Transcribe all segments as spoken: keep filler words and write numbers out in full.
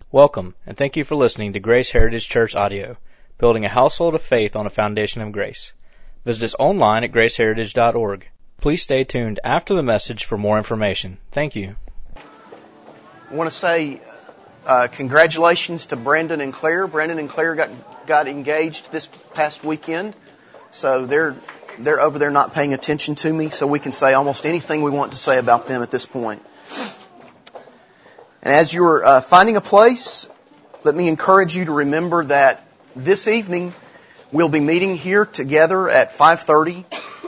Welcome, and thank you for listening to Grace Heritage Church Audio, building a household of faith on a foundation of grace. Visit us online at grace heritage dot org. Please stay tuned after the message for more information. Thank you. I want to say uh, congratulations to Brandon and Claire. Brandon and Claire got got engaged this past weekend, so they're they're over there not paying attention to me, so we can say almost anything we want to say about them at this point. And as you're uh, finding a place, let me encourage you to remember that this evening we'll be meeting here together at five thirty,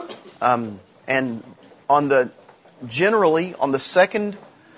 um, and on the generally on the second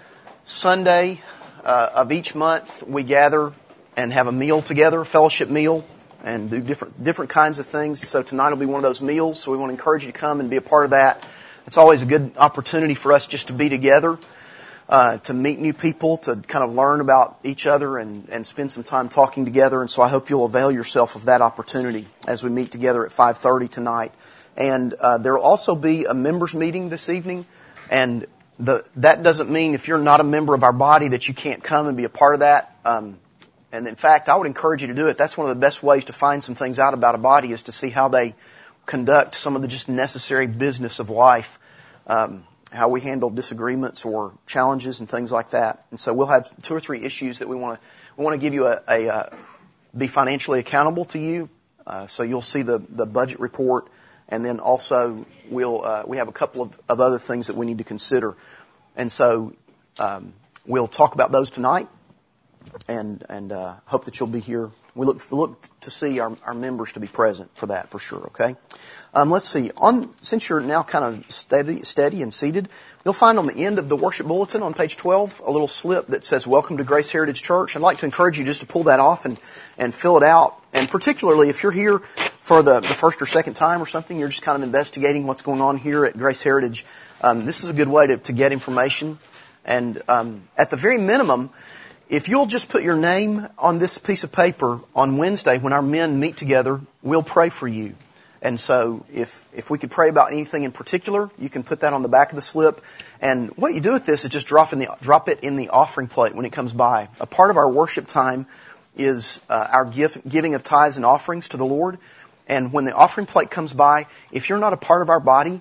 Sunday uh, of each month we gather and have a meal together, a fellowship meal, and do different different kinds of things. So tonight will be one of those meals. So we want to encourage you to come and be a part of that. It's always a good opportunity for us just to be together. Uh, to meet new people, to kind of learn about each other and, and spend some time talking together. And so I hope you'll avail yourself of that opportunity as we meet together at five thirty tonight. And uh, there will also be a members meeting this evening. And the, that doesn't mean if you're not a member of our body that you can't come and be a part of that. Um, and in fact, I would encourage you to do it. That's one of the best ways to find some things out about a body, is to see how they conduct some of the just necessary business of life. Um, how we handle disagreements or challenges and things like that. And so we'll have two or three issues that we want to we want to give you a, a uh, be financially accountable to you. Uh, so you'll see the the budget report, and then also we'll uh, we have a couple of, of other things that we need to consider. And so um, we'll talk about those tonight, and and uh, hope that you'll be here. We look look to see our, our members to be present for that for sure. Okay. Um, let's see. On since you're now kind of steady, steady and seated, you'll find on the end of the worship bulletin on page twelve a little slip that says "Welcome to Grace Heritage Church." I'd like to encourage you just to pull that off and and fill it out. And particularly if you're here for the, the first or second time or something, you're just kind of investigating what's going on here at Grace Heritage. Um, this is a good way to, to get information. And um, at the very minimum, if you'll just put your name on this piece of paper on Wednesday when our men meet together, we'll pray for you. And so if if we could pray about anything in particular, you can put that on the back of the slip. And what you do with this is just drop in the drop it in the offering plate when it comes by. A part of our worship time is uh, our gift, giving of tithes and offerings to the Lord. And when the offering plate comes by, if you're not a part of our body,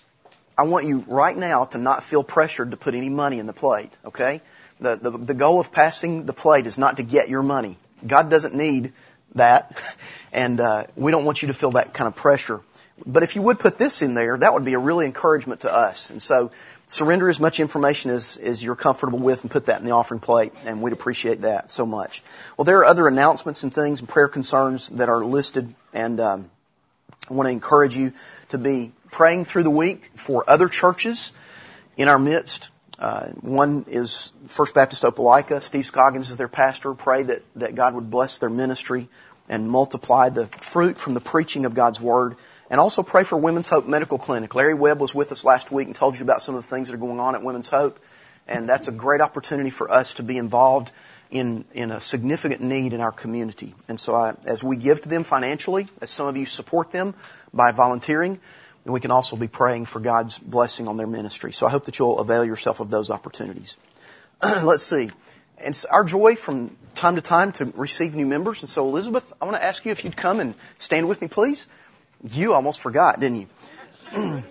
I want you right now to not feel pressured to put any money in the plate, okay? The, the, the goal of passing the plate is not to get your money. God doesn't need that, and uh, we don't want you to feel that kind of pressure. But if you would put this in there, that would be a really encouragement to us. And so surrender as much information as, as you're comfortable with and put that in the offering plate, and we'd appreciate that so much. Well, there are other announcements and things and prayer concerns that are listed, and um, I want to encourage you to be praying through the week for other churches in our midst. Uh, one is First Baptist Opelika. Steve Scoggins is their pastor. Pray that, that God would bless their ministry and multiply the fruit from the preaching of God's Word. And also pray for Women's Hope Medical Clinic. Larry Webb was with us last week and told you about some of the things that are going on at Women's Hope. And that's a great opportunity for us to be involved in, in a significant need in our community. And so I, as we give to them financially, as some of you support them by volunteering, and we can also be praying for God's blessing on their ministry. So I hope that you'll avail yourself of those opportunities. Let's see. And it's our joy from time to time to receive new members. And so, Elizabeth, I want to ask you if you'd come and stand with me, please. You almost forgot, didn't you?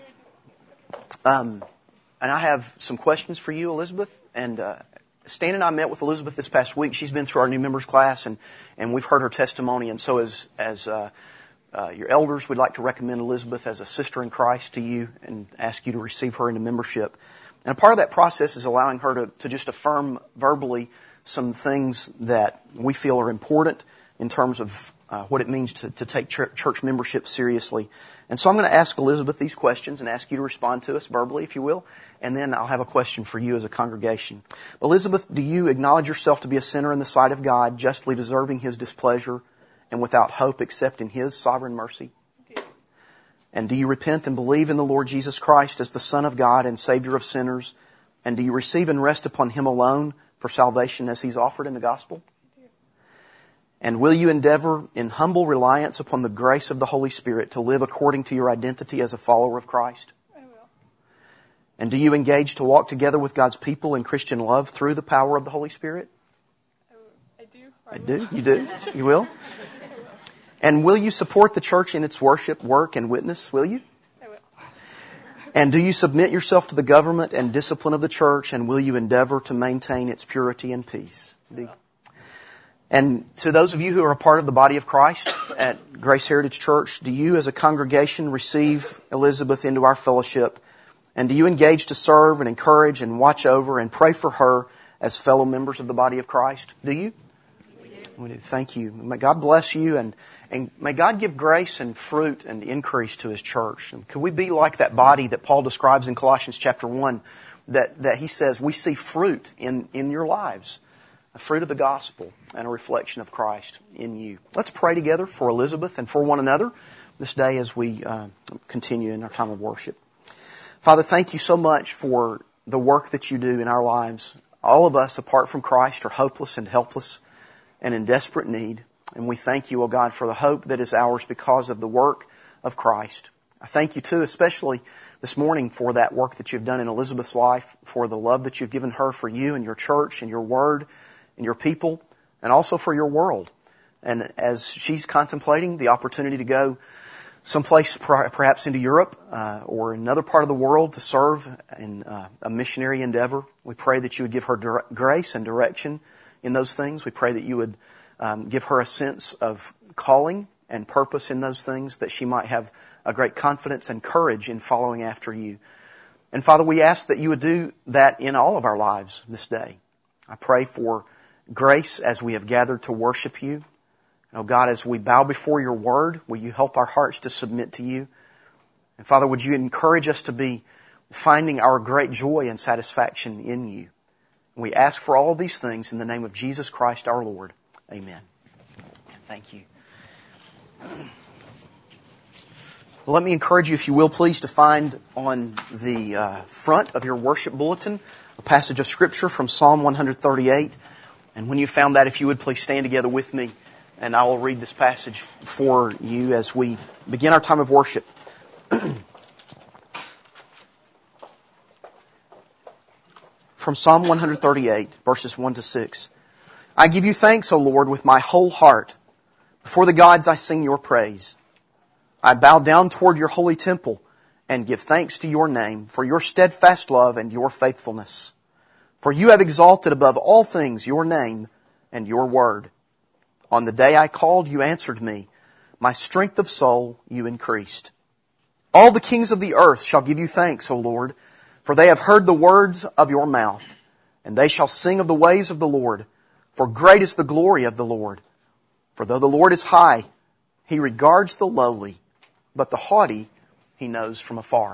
um, and I have some questions for you, Elizabeth. And uh, Stan and I met with Elizabeth this past week. She's been through our new members class, and, and we've heard her testimony. And so as as uh, Uh, your elders, we'd like to recommend Elizabeth as a sister in Christ to you and ask you to receive her into membership. And a part of that process is allowing her to, to just affirm verbally some things that we feel are important in terms of uh, what it means to, to take ch- church membership seriously. And so I'm going to ask Elizabeth these questions and ask you to respond to us verbally, if you will. And then I'll have a question for you as a congregation. Elizabeth, do you acknowledge yourself to be a sinner in the sight of God, justly deserving His displeasure, and without hope except in His sovereign mercy? And do you repent and believe in the Lord Jesus Christ as the Son of God and Savior of sinners? And do you receive and rest upon Him alone for salvation as He's offered in the gospel? And will you endeavor in humble reliance upon the grace of the Holy Spirit to live according to your identity as a follower of Christ? I will. And do you engage to walk together with God's people in Christian love through the power of the Holy Spirit? I, I do. I do. You do. You will. And will you support the church in its worship, work, and witness? Will you? I will. And do you submit yourself to the government and discipline of the church, and will you endeavor to maintain its purity and peace? Do you? And to those of you who are a part of the body of Christ at Grace Heritage Church, do you as a congregation receive Elizabeth into our fellowship? And do you engage to serve and encourage and watch over and pray for her as fellow members of the body of Christ? Do you? We do. We do. Thank you. May God bless you, and, and may God give grace and fruit and increase to His church. And could we be like that body that Paul describes in Colossians chapter one, that, that he says, we see fruit in, in your lives. A fruit of the gospel and a reflection of Christ in you. Let's pray together for Elizabeth and for one another this day as we uh, continue in our time of worship. Father, thank you so much for the work that you do in our lives. All of us, apart from Christ, are hopeless and helpless and in desperate need. And we thank you, O God, for the hope that is ours because of the work of Christ. I thank you, too, especially this morning for that work that you've done in Elizabeth's life, for the love that you've given her for you and your church and your word and your people, and also for your world. And as she's contemplating the opportunity to go someplace perhaps into Europe uh, or another part of the world to serve in uh, a missionary endeavor, we pray that you would give her dire- grace and direction in those things. We pray that you would um, give her a sense of calling and purpose in those things, that she might have a great confidence and courage in following after you. And Father, we ask that you would do that in all of our lives this day. I pray for grace as we have gathered to worship you. And oh God, as we bow before your word, will you help our hearts to submit to you? And Father, would you encourage us to be finding our great joy and satisfaction in you? And we ask for all of these things in the name of Jesus Christ our Lord. Amen. Thank you. Well, let me encourage you, if you will, please, to find on the uh, front of your worship bulletin a passage of Scripture from Psalm one thirty-eight. And when you found that, if you would please stand together with me, and I will read this passage for you as we begin our time of worship. From Psalm one thirty-eight, verses one to six. I give you thanks, O Lord, with my whole heart. Before the gods I sing your praise. I bow down toward your holy temple and give thanks to your name for your steadfast love and your faithfulness. For you have exalted above all things your name and your word. On the day I called, you answered me. My strength of soul you increased. All the kings of the earth shall give you thanks, O Lord, for they have heard the words of your mouth, and they shall sing of the ways of the Lord, for great is the glory of the Lord. For though the Lord is high, He regards the lowly, but the haughty He knows from afar.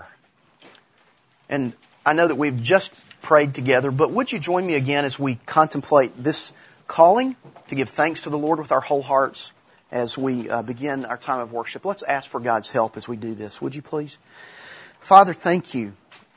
And I know that we've just prayed together, but would you join me again as we contemplate this calling to give thanks to the Lord with our whole hearts as we uh, begin our time of worship? Let's ask for God's help as we do this. Would you please? Father, thank you.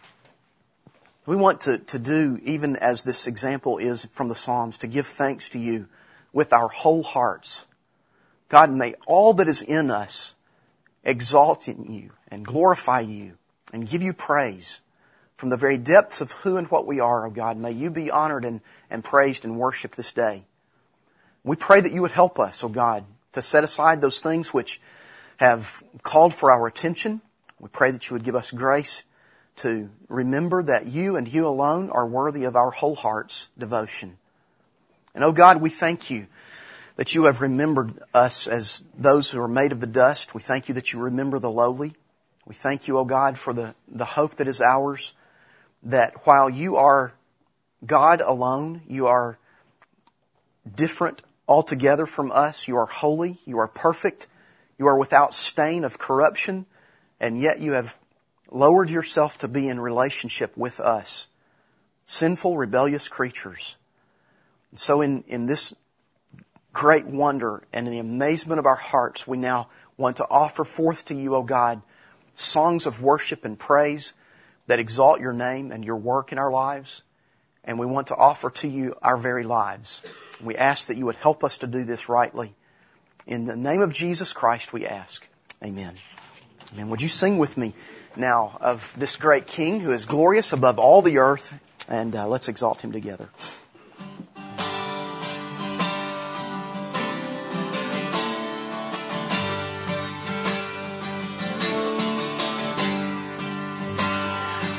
We want to, to do, even as this example is from the Psalms, to give thanks to you with our whole hearts. God, may all that is in us exalt in you and glorify you and give you praise. From the very depths of who and what we are, oh God, may you be honored and, and praised and worshiped this day. We pray that you would help us, oh God, to set aside those things which have called for our attention. We pray that you would give us grace to remember that you and you alone are worthy of our whole heart's devotion. And oh God, we thank you that you have remembered us as those who are made of the dust. We thank you that you remember the lowly. We thank you, oh God, for the, the hope that is ours, that while you are God alone, you are different altogether from us. You are holy. You are perfect. You are without stain of corruption. And yet you have lowered yourself to be in relationship with us, sinful, rebellious creatures. And so in, in this great wonder and in the amazement of our hearts, we now want to offer forth to you, O God, songs of worship and praise that exalt your name and your work in our lives. And we want to offer to you our very lives. We ask that you would help us to do this rightly. In the name of Jesus Christ we ask. Amen. Amen. Would you sing with me now of this great King who is glorious above all the earth, and uh, let's exalt Him together.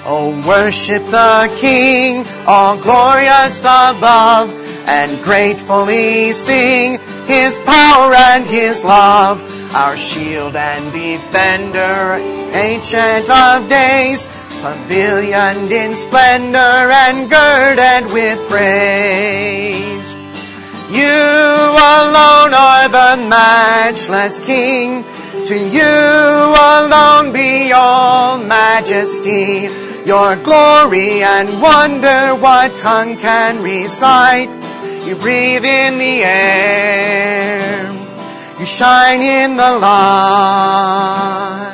Oh, worship the King, all glorious above, and gratefully sing His power and His love. Our shield and defender, ancient of days, pavilioned in splendor and girded with praise. You alone are the matchless King. To you alone be all majesty. Your glory and wonder what tongue can recite? You breathe in the air. You shine in the light.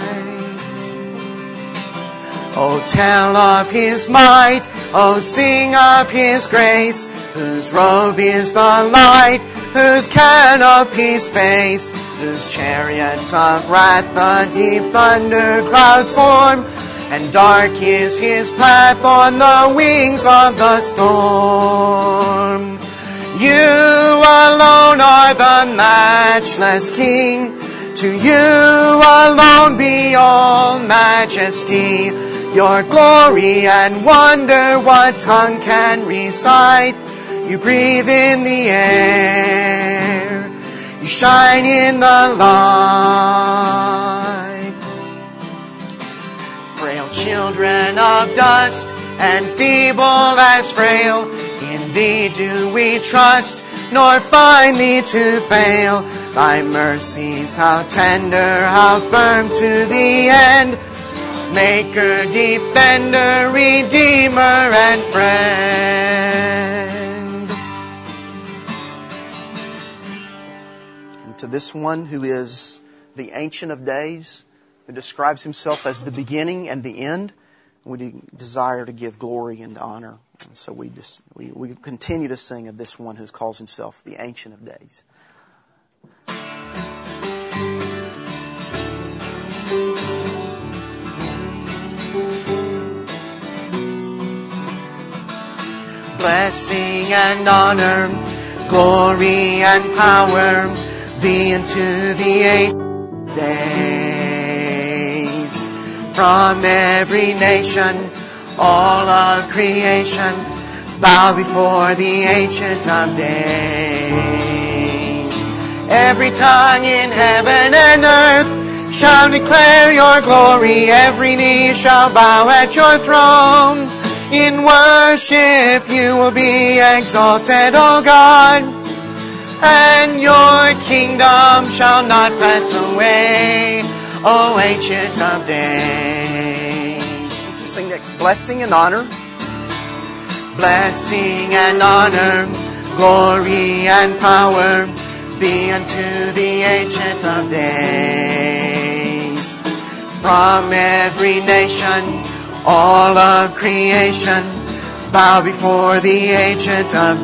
Oh, tell of His might. Oh, sing of His grace. Whose robe is the light, whose canopy's face, whose chariots of wrath the deep thunder clouds form, and dark is His path on the wings of the storm. You alone are the matchless King. To you alone be all majesty. Your glory and wonder what tongue can recite? You breathe in the air. You shine in the light. Frail children of dust and feeble as frail, in Thee do we trust, nor find Thee to fail. Thy mercies, how tender, how firm to the end. Maker, defender, redeemer, and friend. And to this one who is the Ancient of Days, who describes Himself as the beginning and the end, we desire to give glory and honor. So we just we, we continue to sing of this one who calls Himself the Ancient of Days. Blessing and honor, glory and power be unto the ancient days. From every nation, all of creation, bow before the Ancient of Days. Every tongue in heaven and earth shall declare Your glory. Every knee shall bow at Your throne. In worship You will be exalted, O God, and Your kingdom shall not pass away, O Ancient of Days. To sing that blessing and honor. Blessing and honor, glory and power be unto the Ancient of Days. From every nation, all of creation, bow before the Ancient of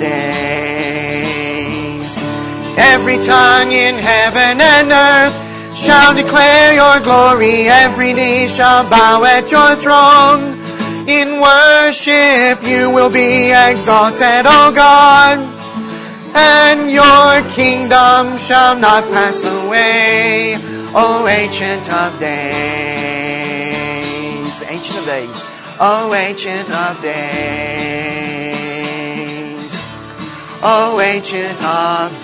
Days. Every tongue in heaven and earth shall declare Your glory. Every knee shall bow at Your throne. In worship You will be exalted, O God, and Your kingdom shall not pass away, O Ancient of Days. Ancient of Days. O Ancient of Days. O Ancient of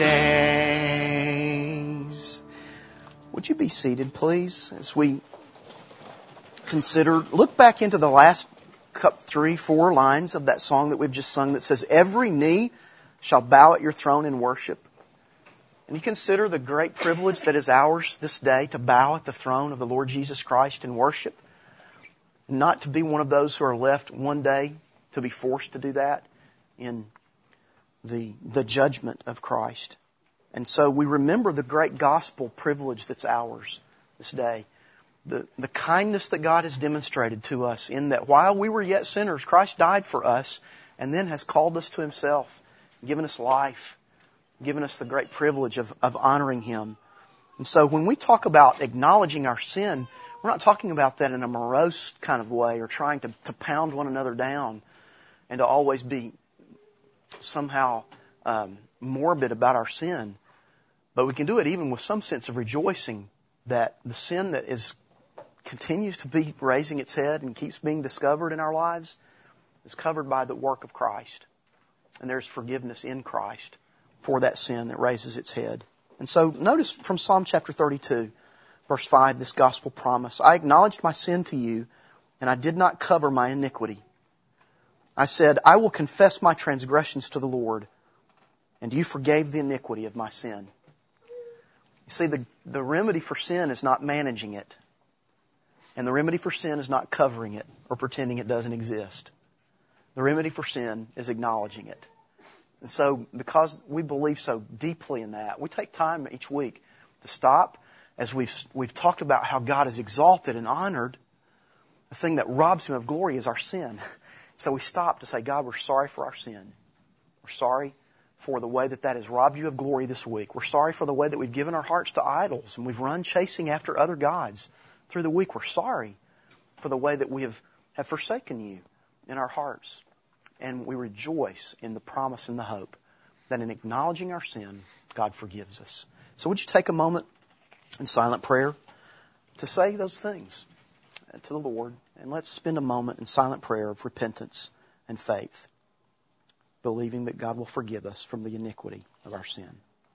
Days. Would you be seated, please, as we consider, look back into the last couple, three, four lines of that song that we've just sung that says, every knee shall bow at Your throne in worship. And you consider the great privilege that is ours this day to bow at the throne of the Lord Jesus Christ in worship. Not to be one of those who are left one day to be forced to do that in the, the judgment of Christ. And so we remember the great gospel privilege that's ours this day. The, the kindness that God has demonstrated to us in that while we were yet sinners, Christ died for us and then has called us to Himself, given us life, given us the great privilege of, of honoring Him. And so when we talk about acknowledging our sin, we're not talking about that in a morose kind of way or trying to, to pound one another down and to always be somehow um, morbid about our sin. But we can do it even with some sense of rejoicing that the sin that is continues to be raising its head and keeps being discovered in our lives is covered by the work of Christ. And there's forgiveness in Christ for that sin that raises its head. And so notice from Psalm chapter thirty-two, verse five, this gospel promise. I acknowledged my sin to you, and I did not cover my iniquity. I said, I will confess my transgressions to the Lord, and you forgave the iniquity of my sin. You see, the, the remedy for sin is not managing it. And the remedy for sin is not covering it or pretending it doesn't exist. The remedy for sin is acknowledging it. And so, because we believe so deeply in that, we take time each week to stop as we've, we've talked about how God is exalted and honored. The thing that robs Him of glory is our sin. So we stop to say, God, we're sorry for our sin. We're sorry for the way that that has robbed you of glory this week. We're sorry for the way that we've given our hearts to idols and we've run chasing after other gods through the week. We're sorry for the way that we have, have forsaken you in our hearts. And we rejoice in the promise and the hope that in acknowledging our sin, God forgives us. So would you take a moment in silent prayer to say those things to the Lord? And let's spend a moment in silent prayer of repentance and faith, believing that God will forgive us from the iniquity of our sin.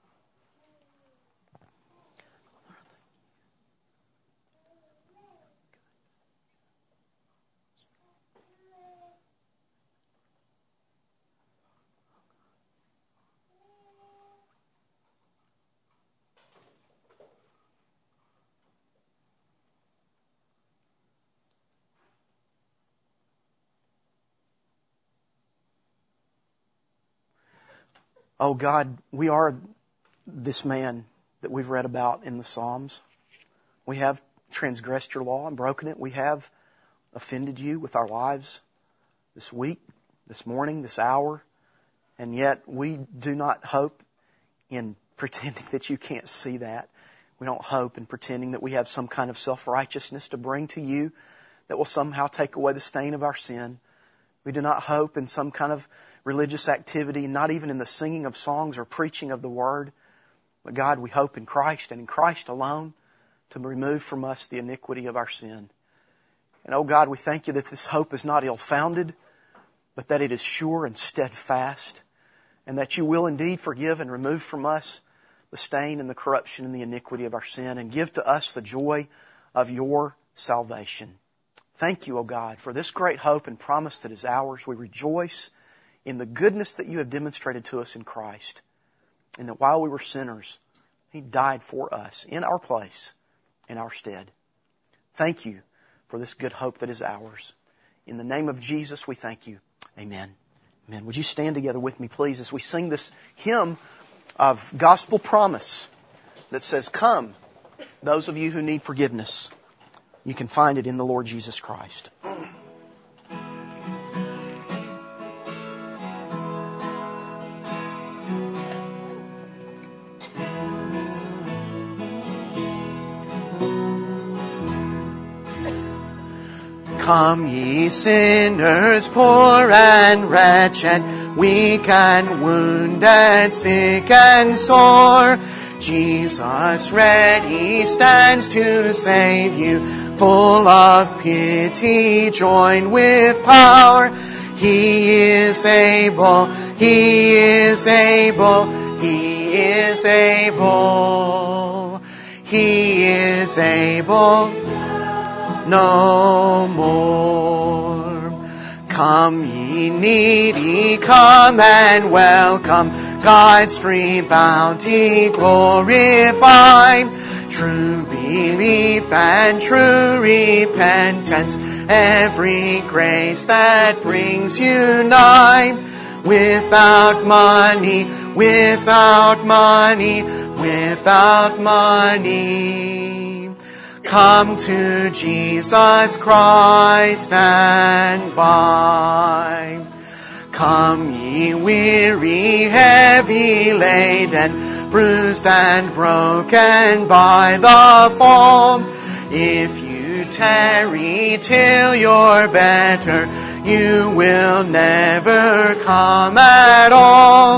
Oh God, we are this man that we've read about in the Psalms. We have transgressed your law and broken it. We have offended you with our lives this week, this morning, this hour. And yet we do not hope in pretending that you can't see that. We don't hope in pretending that we have some kind of self-righteousness to bring to you that will somehow take away the stain of our sin. We do not hope in some kind of religious activity, not even in the singing of songs or preaching of the Word. But God, we hope in Christ and in Christ alone to remove from us the iniquity of our sin. And oh God, we thank you that this hope is not ill-founded, but that it is sure and steadfast, and that you will indeed forgive and remove from us the stain and the corruption and the iniquity of our sin, and give to us the joy of your salvation. Thank you, O God, for this great hope and promise that is ours. We rejoice in the goodness that you have demonstrated to us in Christ, and that while we were sinners, He died for us in our place, in our stead. Thank you for this good hope that is ours. In the name of Jesus, we thank you. Amen. Amen. Would you stand together with me, please, as we sing this hymn of gospel promise that says, come, those of you who need forgiveness. You can find it in the Lord Jesus Christ. Come ye sinners, poor and wretched, weak and wounded, sick and sore. Jesus ready stands to save you, full of pity, join with power. He is able, He is able, He is able, He is able no more. Come ye needy, come and welcome God's free bounty glorify. True belief and true repentance, every grace that brings you nigh. Without money, without money, without money. Come to Jesus Christ and buy. Come ye weary, heavy laden, bruised and broken by the fall. If you tarry till you're better, you will never come at all.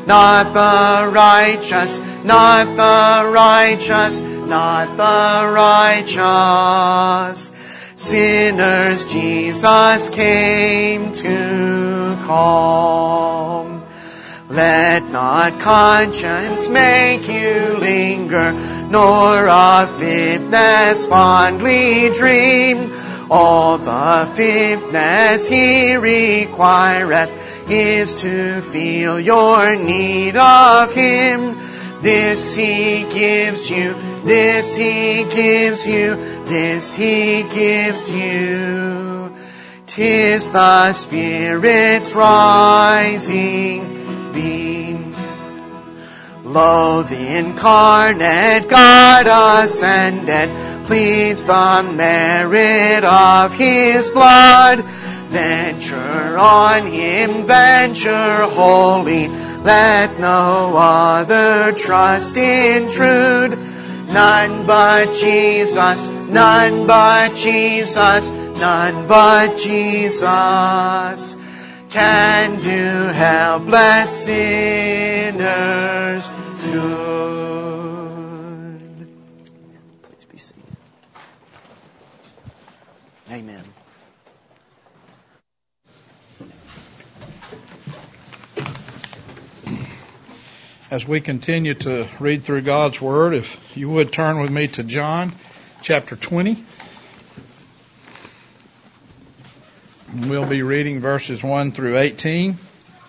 not the righteous, not the righteous, not the righteous. Sinners Jesus came to call. Let not conscience make you linger, nor of fitness fondly dream. All the fitness He requireth is to feel your need of Him. This He gives you, this He gives you, this He gives you. 'Tis the Spirit's rising beam. Lo, the incarnate God ascended, pleads the merit of His blood. Venture on Him, venture wholly, let no other trust intrude. None but Jesus, none but Jesus, none but Jesus can do helpless sinners good. Please be seated. Amen. As we continue to read through God's Word, if you would turn with me to John chapter twenty. We'll be reading verses one through eighteen.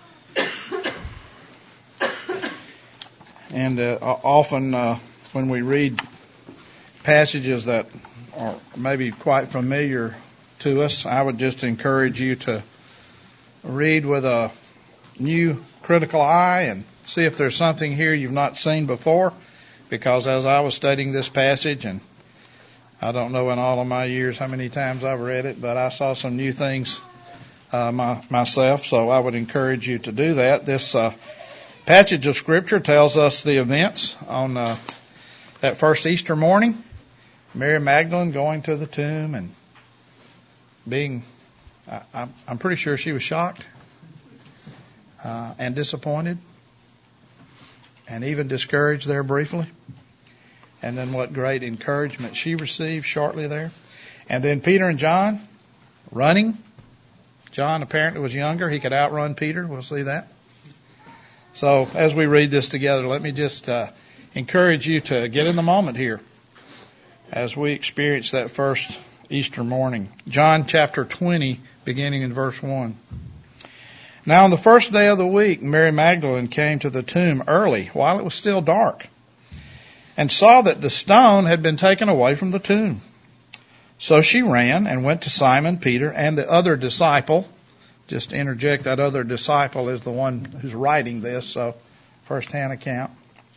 And uh, often uh, when we read passages that are maybe quite familiar to us, I would just encourage you to read with a new critical eye and see if there's something here you've not seen before. Because as I was studying this passage, and I don't know in all of my years how many times I've read it, but I saw some new things uh, my, myself, so I would encourage you to do that. This uh, passage of Scripture tells us the events on uh, that first Easter morning. Mary Magdalene going to the tomb and being, I, I'm pretty sure she was shocked uh, and disappointed and even discouraged there briefly. And then what great encouragement she received shortly there. And then Peter and John running. John apparently was younger. He could outrun Peter. We'll see that. So as we read this together, let me just uh, encourage you to get in the moment here as we experience that first Easter morning. John chapter twenty, beginning in verse one. Now on the first day of the week, Mary Magdalene came to the tomb early, while it was still dark, and saw that the stone had been taken away from the tomb. So she ran and went to Simon Peter and the other disciple. Just to interject, that other disciple is the one who's writing this, so first-hand account.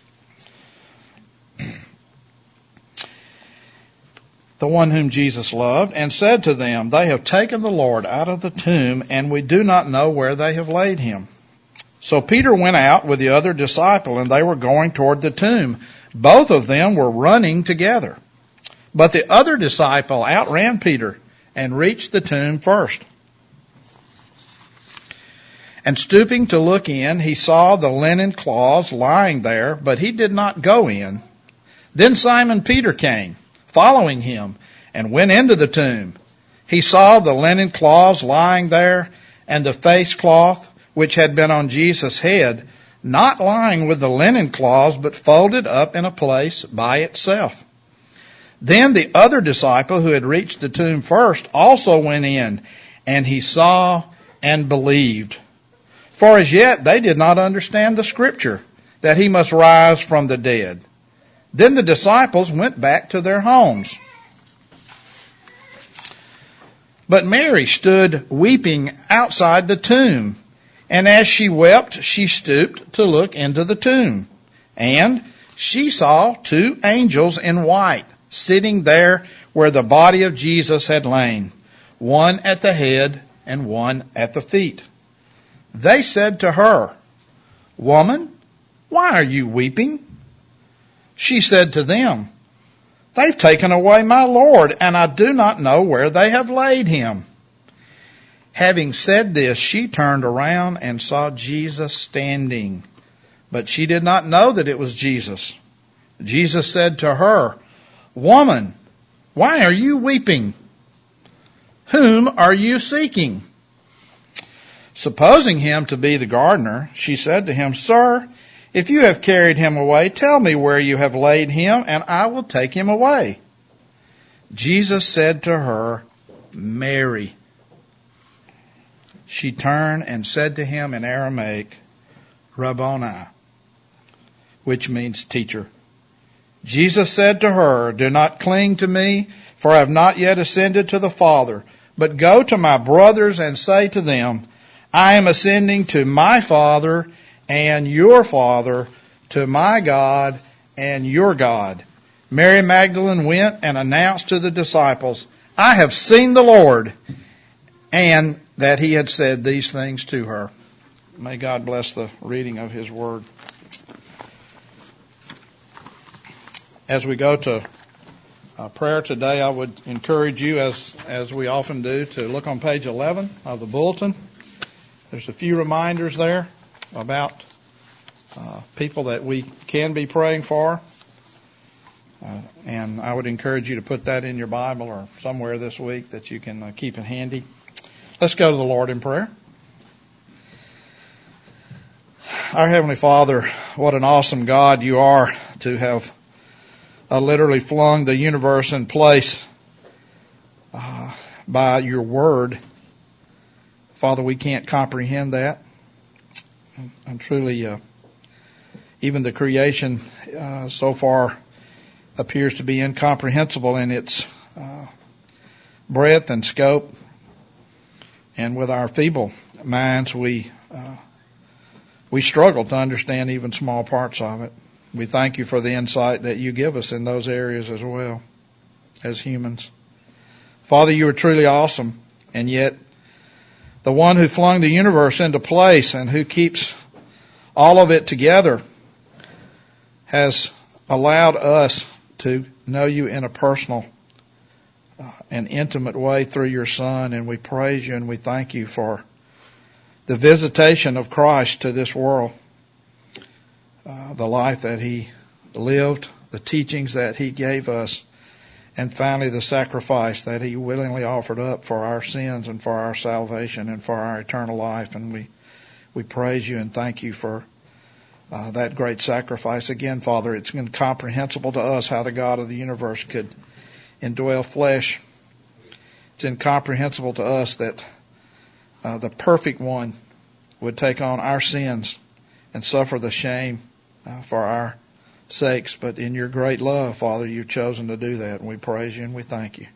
The one whom Jesus loved, and said to them, They have taken the Lord out of the tomb, and we do not know where they have laid him. So Peter went out with the other disciple, and they were going toward the tomb. Both of them were running together. But the other disciple outran Peter and reached the tomb first. And stooping to look in, he saw the linen cloths lying there, but he did not go in. Then Simon Peter came, following him, and went into the tomb. He saw the linen cloths lying there, and the face cloth which had been on Jesus' head, not lying with the linen cloths, but folded up in a place by itself. Then the other disciple who had reached the tomb first also went in, and he saw and believed. For as yet they did not understand the scripture, that he must rise from the dead. Then the disciples went back to their homes. But Mary stood weeping outside the tomb. And as she wept, she stooped to look into the tomb. And she saw two angels in white sitting there where the body of Jesus had lain, one at the head and one at the feet. They said to her, Woman, why are you weeping? She said to them, They've taken away my Lord, and I do not know where they have laid him. Having said this, she turned around and saw Jesus standing, But she did not know that it was Jesus. Jesus said to her, "Woman, why are you weeping? Whom are you seeking?" Supposing him to be the gardener, she said to him, "Sir, if you have carried him away, tell me where you have laid him, and I will take him away." Jesus said to her, "Mary." She turned and said to him in Aramaic, "Rabboni," which means teacher. Jesus said to her, "Do not cling to me, for I have not yet ascended to the Father, but go to my brothers and say to them, I am ascending to my Father and your Father, to my God and your God." Mary Magdalene went and announced to the disciples, "I have seen the Lord," and that he had said these things to her. May God bless the reading of his word. As we go to uh, prayer today, I would encourage you, as, as we often do, to look on page eleven of the bulletin. There's a few reminders there about uh, people that we can be praying for. Uh, and I would encourage you to put that in your Bible or somewhere this week that you can uh, keep it handy. Let's go to the Lord in prayer. Our Heavenly Father, what an awesome God you are to have uh, literally flung the universe in place uh, by your word. Father, we can't comprehend that. And, and truly, uh, even the creation uh, so far appears to be incomprehensible in its uh, breadth and scope. And with our feeble minds, we uh, we struggle to understand even small parts of it. We thank you for the insight that you give us in those areas as well, as humans. Father, you are truly awesome, and yet the one who flung the universe into place and who keeps all of it together has allowed us to know you in a personal uh, and intimate way through your Son, and we praise you and we thank you for the visitation of Christ to this world, uh, the life that he lived, the teachings that he gave us, and finally the sacrifice that he willingly offered up for our sins and for our salvation and for our eternal life. And we, we praise you and thank you for uh, that great sacrifice. Again, Father, it's incomprehensible to us how the God of the universe could indwell flesh. It's incomprehensible to us that uh, the perfect one would take on our sins and suffer the shame uh, for our sakes, but in your great love, Father, you've chosen to do that, and we praise you and we thank you.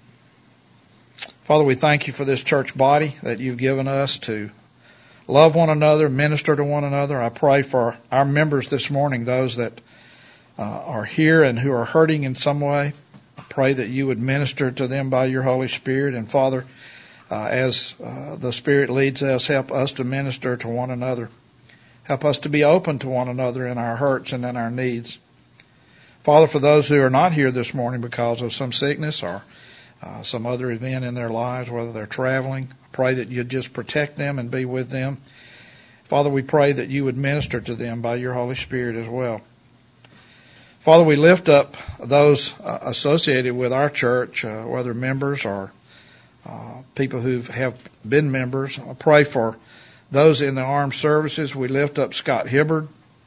Father, we thank you for this church body that you've given us to love one another, minister to one another. I pray for our members this morning, those that uh, are here and who are hurting in some way. I pray that you would minister to them by your Holy Spirit, and Father, uh, as uh, the Spirit leads us, help us to minister to one another. Help us to be open to one another in our hurts and in our needs. Father, for those who are not here this morning because of some sickness or uh, some other event in their lives, whether they're traveling, I pray that you'd just protect them and be with them. Father, we pray that you would minister to them by your Holy Spirit as well. Father, we lift up those uh, associated with our church, uh, whether members or uh, people who have been members. I pray for those in the armed services. We lift up Scott Hibbard,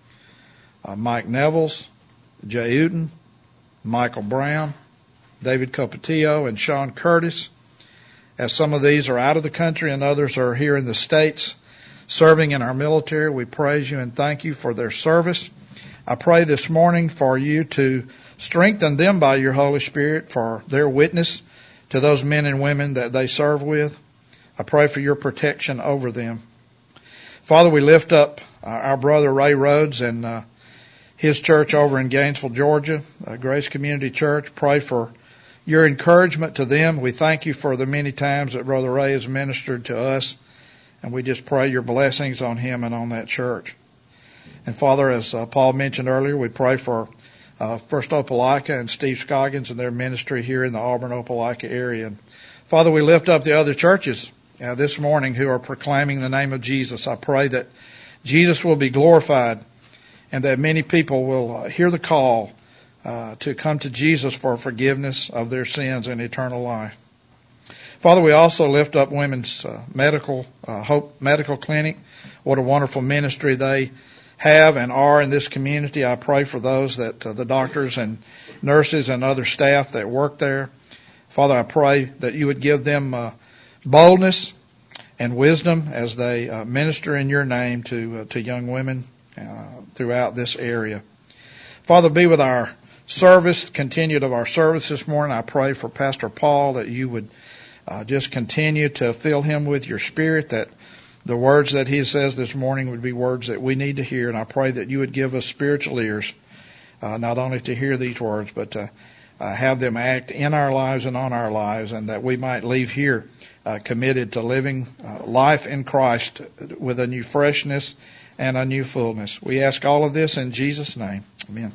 uh, Mike Nevels, Jay Uten, Michael Brown, David Copatillo, and Sean Curtis. As some of these are out of the country and others are here in the States serving in our military, we praise you and thank you for their service. I pray this morning for you to strengthen them by your Holy Spirit for their witness to those men and women that they serve with. I pray for your protection over them. Father, we lift up uh, our brother Ray Rhodes and uh, his church over in Gainesville, Georgia, uh, Grace Community Church. Pray for your encouragement to them. We thank you for the many times that Brother Ray has ministered to us, and we just pray your blessings on him and on that church. And Father, as uh, Paul mentioned earlier, we pray for uh, First Opelika and Steve Scoggins and their ministry here in the Auburn-Opelika area. And Father, we lift up the other churches Uh, this morning who are proclaiming the name of Jesus. I pray that Jesus will be glorified and that many people will uh, hear the call uh, to come to Jesus for forgiveness of their sins and eternal life. Father, we also lift up Women's uh, Medical uh, Hope Medical Clinic. What a wonderful ministry they have and are in this community. I pray for those that uh, the doctors and nurses and other staff that work there. Father, I pray that you would give them uh, boldness and wisdom as they uh, minister in your name to uh, to young women uh, throughout this area. Father, be with our service, continued of our service this morning. I pray for Pastor Paul that you would uh, just continue to fill him with your Spirit, that the words that he says this morning would be words that we need to hear. And I pray that you would give us spiritual ears, uh, not only to hear these words, but to uh, have them act in our lives and on our lives, and that we might leave here uh, committed to living uh, life in Christ with a new freshness and a new fullness. We ask all of this in Jesus' name. Amen.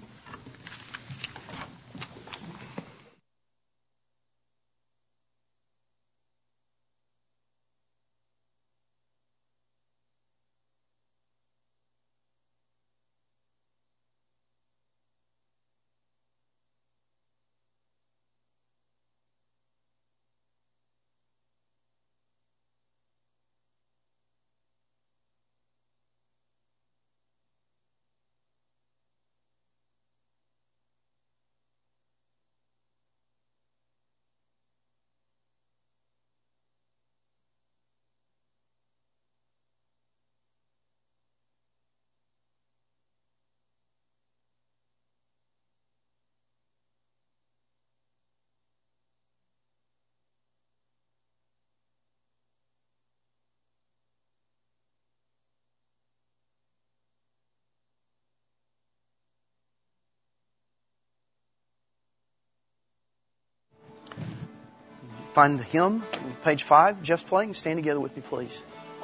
Find the hymn, page five, Jeff's playing. Stand together with me, please.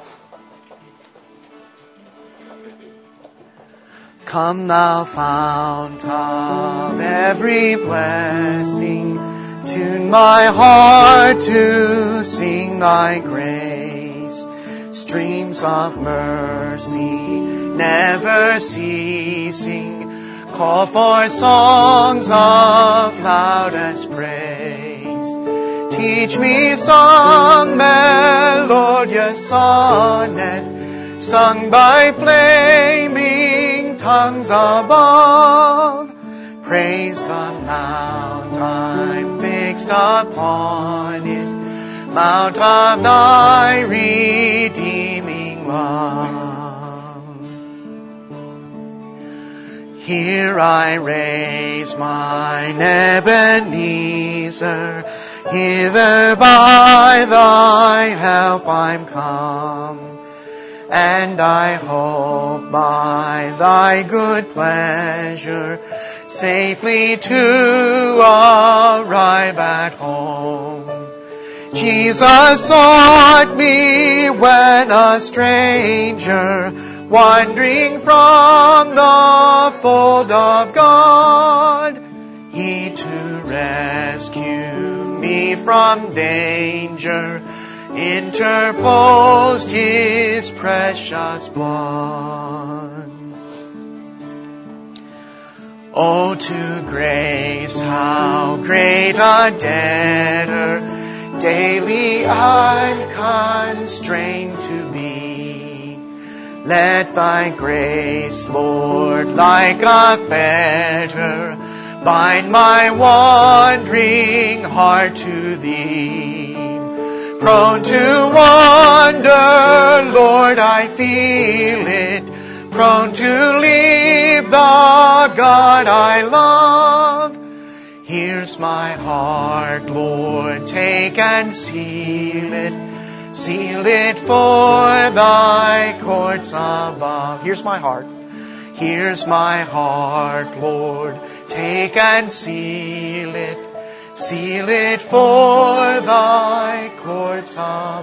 Come thou fount of every blessing, tune my heart to sing thy grace. Streams of mercy never ceasing, call for songs of loudest praise. Teach me some melodious sonnet, sung by flaming tongues above. Praise the mount I'm fixed upon it, mount of thy redeeming love. Here I raise mine Ebenezer, hither by thy help I'm come, and I hope by thy good pleasure safely to arrive at home. Jesus sought me when a stranger, wandering from the fold of God. He to rescue me from danger interposed his precious blood. Oh, to grace how great a debtor daily I'm constrained to be. Let thy grace, Lord, like a fetter, bind my wandering heart to thee. Prone to wander, Lord, I feel it. Prone to leave the God I love. Here's my heart, Lord, take and seal it. Seal it for thy courts above. Here's my heart. Here's my heart, Lord, take and seal it. Seal it for thy courts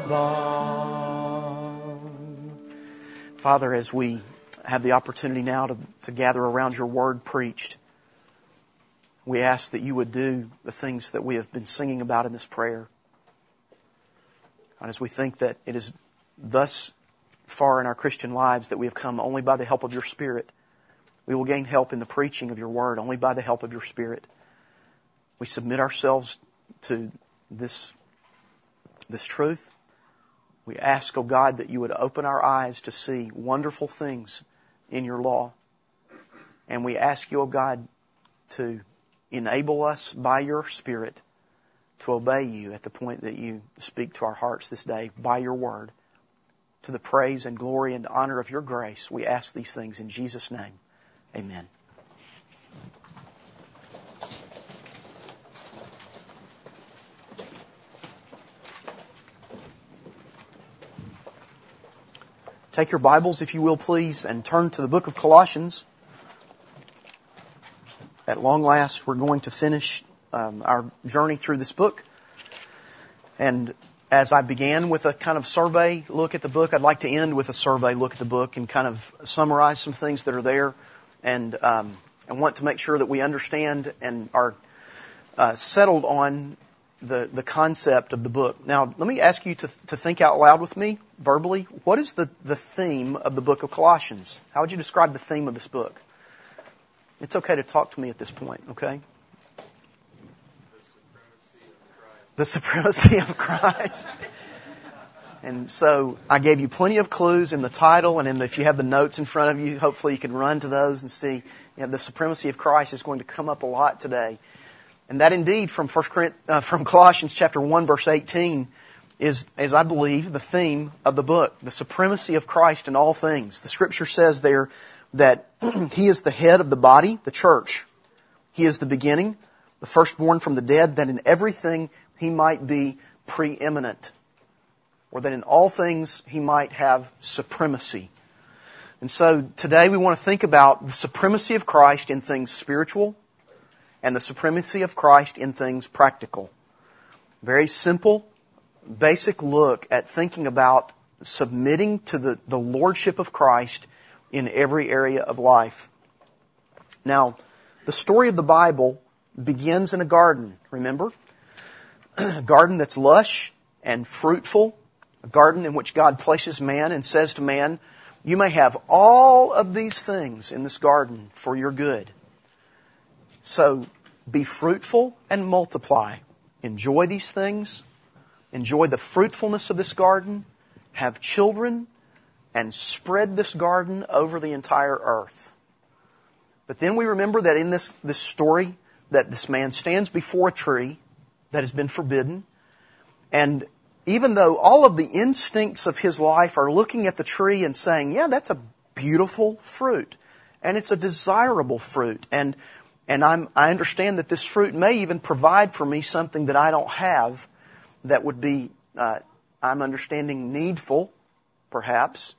above. Father, as we have the opportunity now to, to gather around your word preached, we ask that you would do the things that we have been singing about in this prayer. And as we think that it is thus far in our Christian lives that we have come only by the help of your Spirit, We will gain help in the preaching of your word only by the help of your Spirit. We submit ourselves to this, this truth. We ask, O God, that you would open our eyes to see wonderful things in your law. And we ask you, O God, to enable us by your Spirit to obey you at the point that you speak to our hearts this day by your word. To the praise and glory and honor of your grace, we ask these things in Jesus' name. Amen. Take your Bibles, if you will, please, and turn to the book of Colossians. At long last, we're going to finish um, our journey through this book. And as I began with a kind of survey look at the book, I'd like to end with a survey look at the book and kind of summarize some things that are there. And um, I want to make sure that we understand and are uh, settled on the, the concept of the book. Now, let me ask you to, to think out loud with me, verbally. What is the, the theme of the book of Colossians? How would you describe the theme of this book? It's okay to talk to me at this point, okay? The supremacy of Christ. And so I gave you plenty of clues in the title, and in the, if you have the notes in front of you, hopefully you can run to those and see, you know, the supremacy of Christ is going to come up a lot today. And that indeed from First Corinthians, uh, from Colossians chapter one verse eighteen is, is I believe, the theme of the book, the supremacy of Christ in all things. The Scripture says there that He is the head of the body, the church. He is the beginning, the firstborn from the dead, that in everything He might be preeminent, or that in all things He might have supremacy. And so today we want to think about the supremacy of Christ in things spiritual and the supremacy of Christ in things practical. Very simple, basic look at thinking about submitting to the, the lordship of Christ in every area of life. Now, the story of the Bible begins in a garden, remember? A garden that's lush and fruitful, a garden in which God places man and says to man, you may have all of these things in this garden for your good. So be fruitful and multiply. Enjoy these things. Enjoy the fruitfulness of this garden. Have children and spread this garden over the entire earth. But then we remember that in this, this story that this man stands before a tree that has been forbidden. And even though all of the instincts of his life are looking at the tree and saying, yeah, that's a beautiful fruit. And it's a desirable fruit. And and I'm, I understand that this fruit may even provide for me something that I don't have that would be, uh, I'm understanding, needful, perhaps.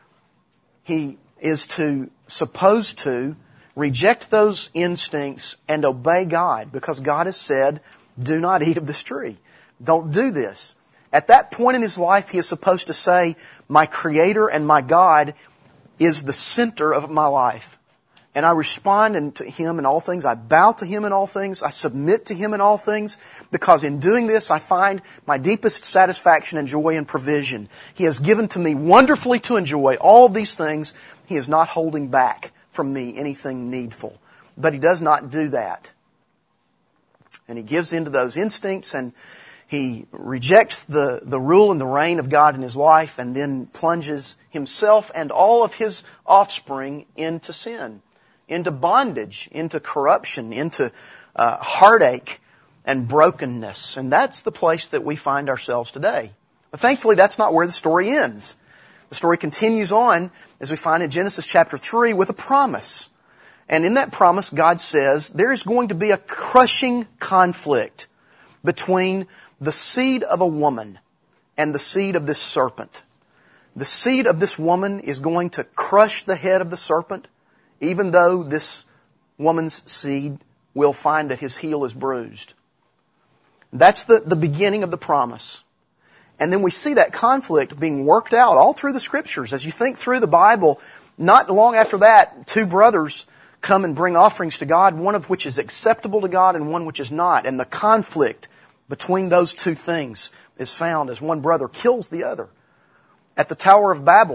He is to, supposed to, reject those instincts and obey God, because God has said, do not eat of this tree. Don't do this. At that point in his life, he is supposed to say, my Creator and my God is the center of my life. And I respond to Him in all things. I bow to Him in all things. I submit to Him in all things, because in doing this, I find my deepest satisfaction and joy and provision. He has given to me wonderfully to enjoy all these things. He is not holding back from me anything needful. But He does not do that. And he gives into those instincts, and he rejects the, the rule and the reign of God in his life, and then plunges himself and all of his offspring into sin, into bondage, into corruption, into uh, heartache and brokenness. And that's the place that we find ourselves today. But thankfully, that's not where the story ends. The story continues on, as we find in Genesis chapter three, with a promise. And in that promise, God says there is going to be a crushing conflict between the seed of a woman and the seed of this serpent. The seed of this woman is going to crush the head of the serpent, even though this woman's seed will find that his heel is bruised. That's the, the beginning of the promise. And then we see that conflict being worked out all through the Scriptures. As you think through the Bible, not long after that, two brothers come and bring offerings to God, one of which is acceptable to God and one which is not. And the conflict between those two things is found as one brother kills the other. At the Tower of Babel,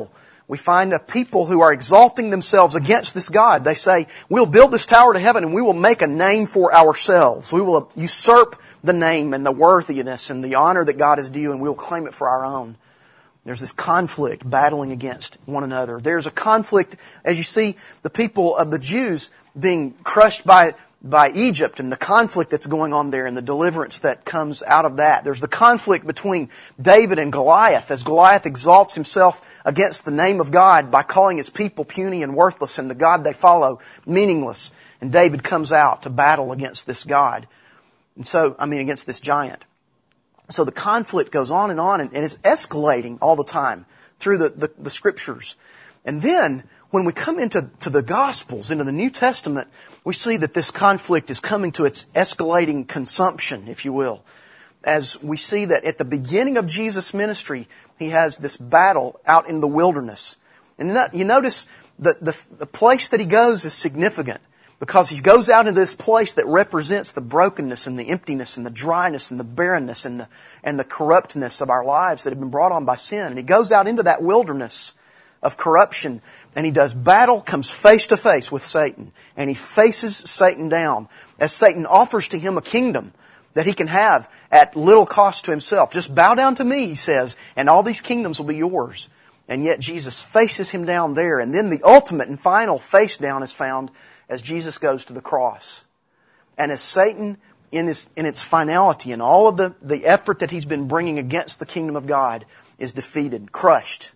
we find a people who are exalting themselves against this God. They say, we'll build this tower to heaven and we will make a name for ourselves. We will usurp the name and the worthiness and the honor that God is due, and we'll claim it for our own. There's this conflict battling against one another. There's a conflict as you see the people of the Jews being crushed by by Egypt and the conflict that's going on there and the deliverance that comes out of that. There's the conflict between David and Goliath as Goliath exalts himself against the name of God by calling his people puny and worthless and the God they follow meaningless. And David comes out to battle against this God. And so, I mean, against this giant. So the conflict goes on and on and, and it's escalating all the time through the, the, the Scriptures. And then, when we come into to the Gospels, into the New Testament, we see that this conflict is coming to its escalating consumption, if you will. As we see that at the beginning of Jesus' ministry, He has this battle out in the wilderness. And you notice that the, the place that He goes is significant, because He goes out into this place that represents the brokenness and the emptiness and the dryness and the barrenness and the, and the corruptness of our lives that have been brought on by sin. And He goes out into that wilderness of corruption, and He does battle, comes face to face with Satan, and He faces Satan down as Satan offers to Him a kingdom that He can have at little cost to Himself. Just bow down to me, He says, and all these kingdoms will be yours. And yet Jesus faces him down there, and then the ultimate and final face down is found as Jesus goes to the cross. And as Satan, in its, in its finality, and all of the, the effort that he's been bringing against the kingdom of God, is defeated, crushed.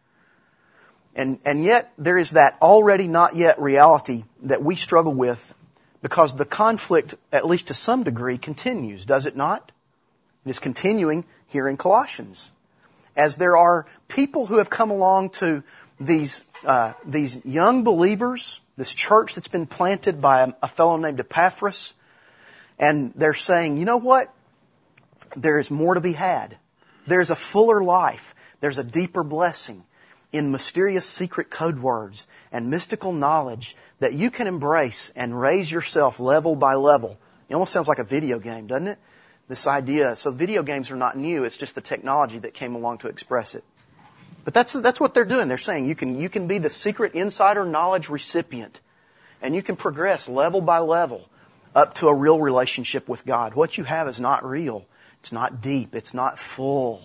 And, and yet there is that already not yet reality that we struggle with, because the conflict, at least to some degree, continues, does it not? It is continuing here in Colossians. As there are people who have come along to these, uh, these young believers, this church that's been planted by a, a fellow named Epaphras, and they're saying, you know what? There is more to be had. There's a fuller life. There's a deeper blessing in mysterious secret code words and mystical knowledge that you can embrace and raise yourself level by level. It almost sounds like a video game, doesn't it? This idea. So video games are not new. It's just the technology that came along to express it. But that's that's what they're doing. They're saying you can you can be the secret insider knowledge recipient, and you can progress level by level up to a real relationship with God. What you have is not real. It's not deep. It's not full.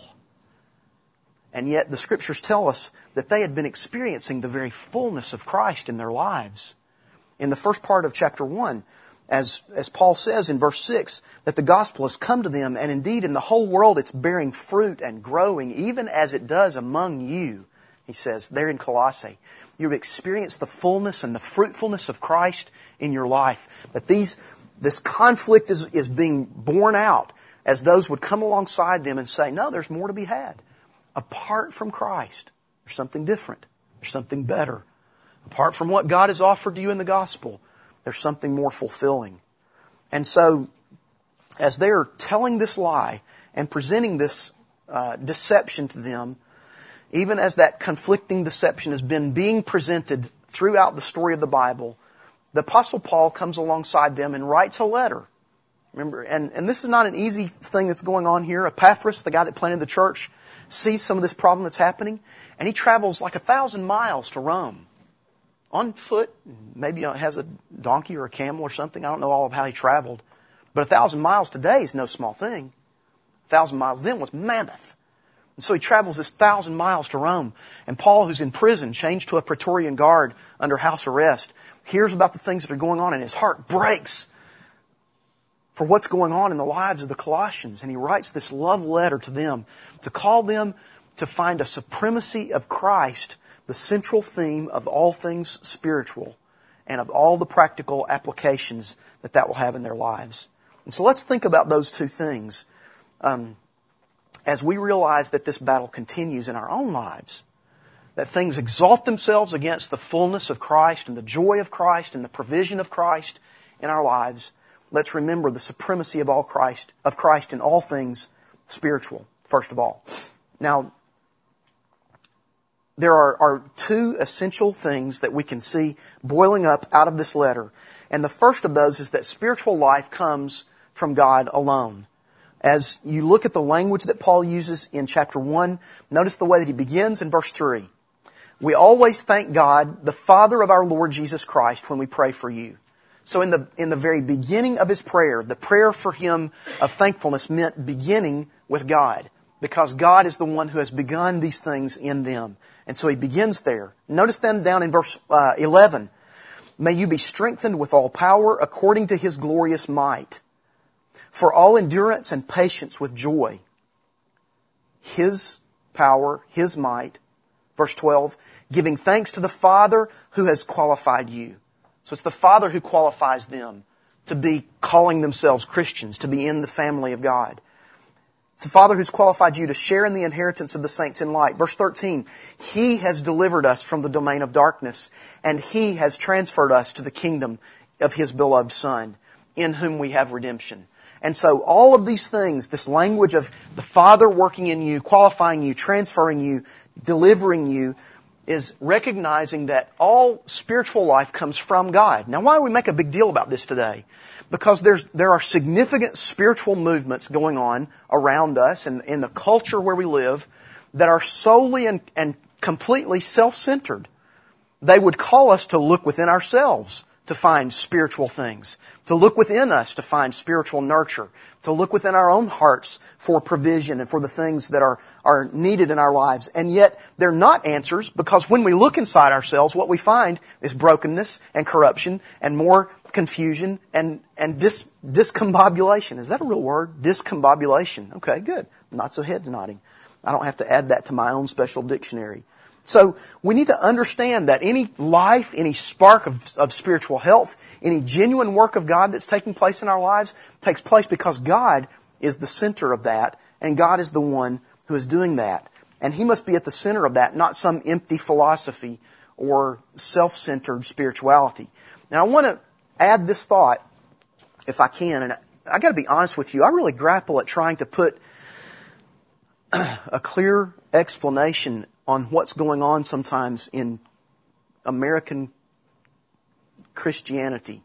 And yet the Scriptures tell us that they had been experiencing the very fullness of Christ in their lives. In the first part of chapter one, as, as Paul says in verse six, that the gospel has come to them, and indeed in the whole world it's bearing fruit and growing, even as it does among you, he says, there in Colossae. You've experienced the fullness and the fruitfulness of Christ in your life. But these, this conflict is, is being borne out as those would come alongside them and say, no, there's more to be had. Apart from Christ, there's something different. There's something better. Apart from what God has offered to you in the gospel, there's something more fulfilling. And so, as they're telling this lie and presenting this uh, deception to them, even as that conflicting deception has been being presented throughout the story of the Bible, the Apostle Paul comes alongside them and writes a letter. Remember, and, and this is not an easy thing that's going on here. Epaphras, the guy that planted the church, sees some of this problem that's happening, and he travels like a thousand miles to Rome. On foot, maybe has a donkey or a camel or something. I don't know all of how he traveled. But a thousand miles today is no small thing. A thousand miles then was mammoth. And so he travels this thousand miles to Rome. And Paul, who's in prison, changed to a Praetorian guard under house arrest, hears about the things that are going on, and his heart breaks for what's going on in the lives of the Colossians. And he writes this love letter to them to call them to find a supremacy of Christ, the central theme of all things spiritual and of all the practical applications that that will have in their lives. And so let's think about those two things um, as we realize that this battle continues in our own lives. That things exalt themselves against the fullness of Christ and the joy of Christ and the provision of Christ in our lives. Let's remember the supremacy of all Christ, of Christ in all things spiritual, first of all. Now, there are, are two essential things that we can see boiling up out of this letter. And the first of those is that spiritual life comes from God alone. As you look at the language that Paul uses in chapter one, notice the way that he begins in verse three. We always thank God, the Father of our Lord Jesus Christ, when we pray for you. So in the, in the very beginning of his prayer, the prayer for him of thankfulness meant beginning with God, because God is the one who has begun these things in them. And so he begins there. Notice then down in verse uh, eleven, may you be strengthened with all power according to his glorious might, for all endurance and patience with joy. His power, his might. Verse twelve, giving thanks to the Father who has qualified you. So it's the Father who qualifies them to be calling themselves Christians, to be in the family of God. It's the Father who's qualified you to share in the inheritance of the saints in light. Verse thirteen, He has delivered us from the domain of darkness, and He has transferred us to the kingdom of His beloved Son, in whom we have redemption. And so all of these things, this language of the Father working in you, qualifying you, transferring you, delivering you, is recognizing that all spiritual life comes from God. Now, why do we make a big deal about this today? Because there's there are significant spiritual movements going on around us and in the culture where we live that are solely and, and completely self-centered. They would call us to look within ourselves to find spiritual things, to look within us to find spiritual nurture, to look within our own hearts for provision and for the things that are, are needed in our lives. And yet, they're not answers, because when we look inside ourselves, what we find is brokenness and corruption and more confusion and, and dis, discombobulation. Is that a real word? Discombobulation. Okay, good. Not so head nodding. I don't have to add that to my own special dictionary. So we need to understand that any life, any spark of, of spiritual health, any genuine work of God that's taking place in our lives takes place because God is the center of that, and God is the one who is doing that. And He must be at the center of that, not some empty philosophy or self-centered spirituality. Now I want to add this thought, if I can, and I got to be honest with you, I really grapple at trying to put a clear explanation on what's going on sometimes in American Christianity.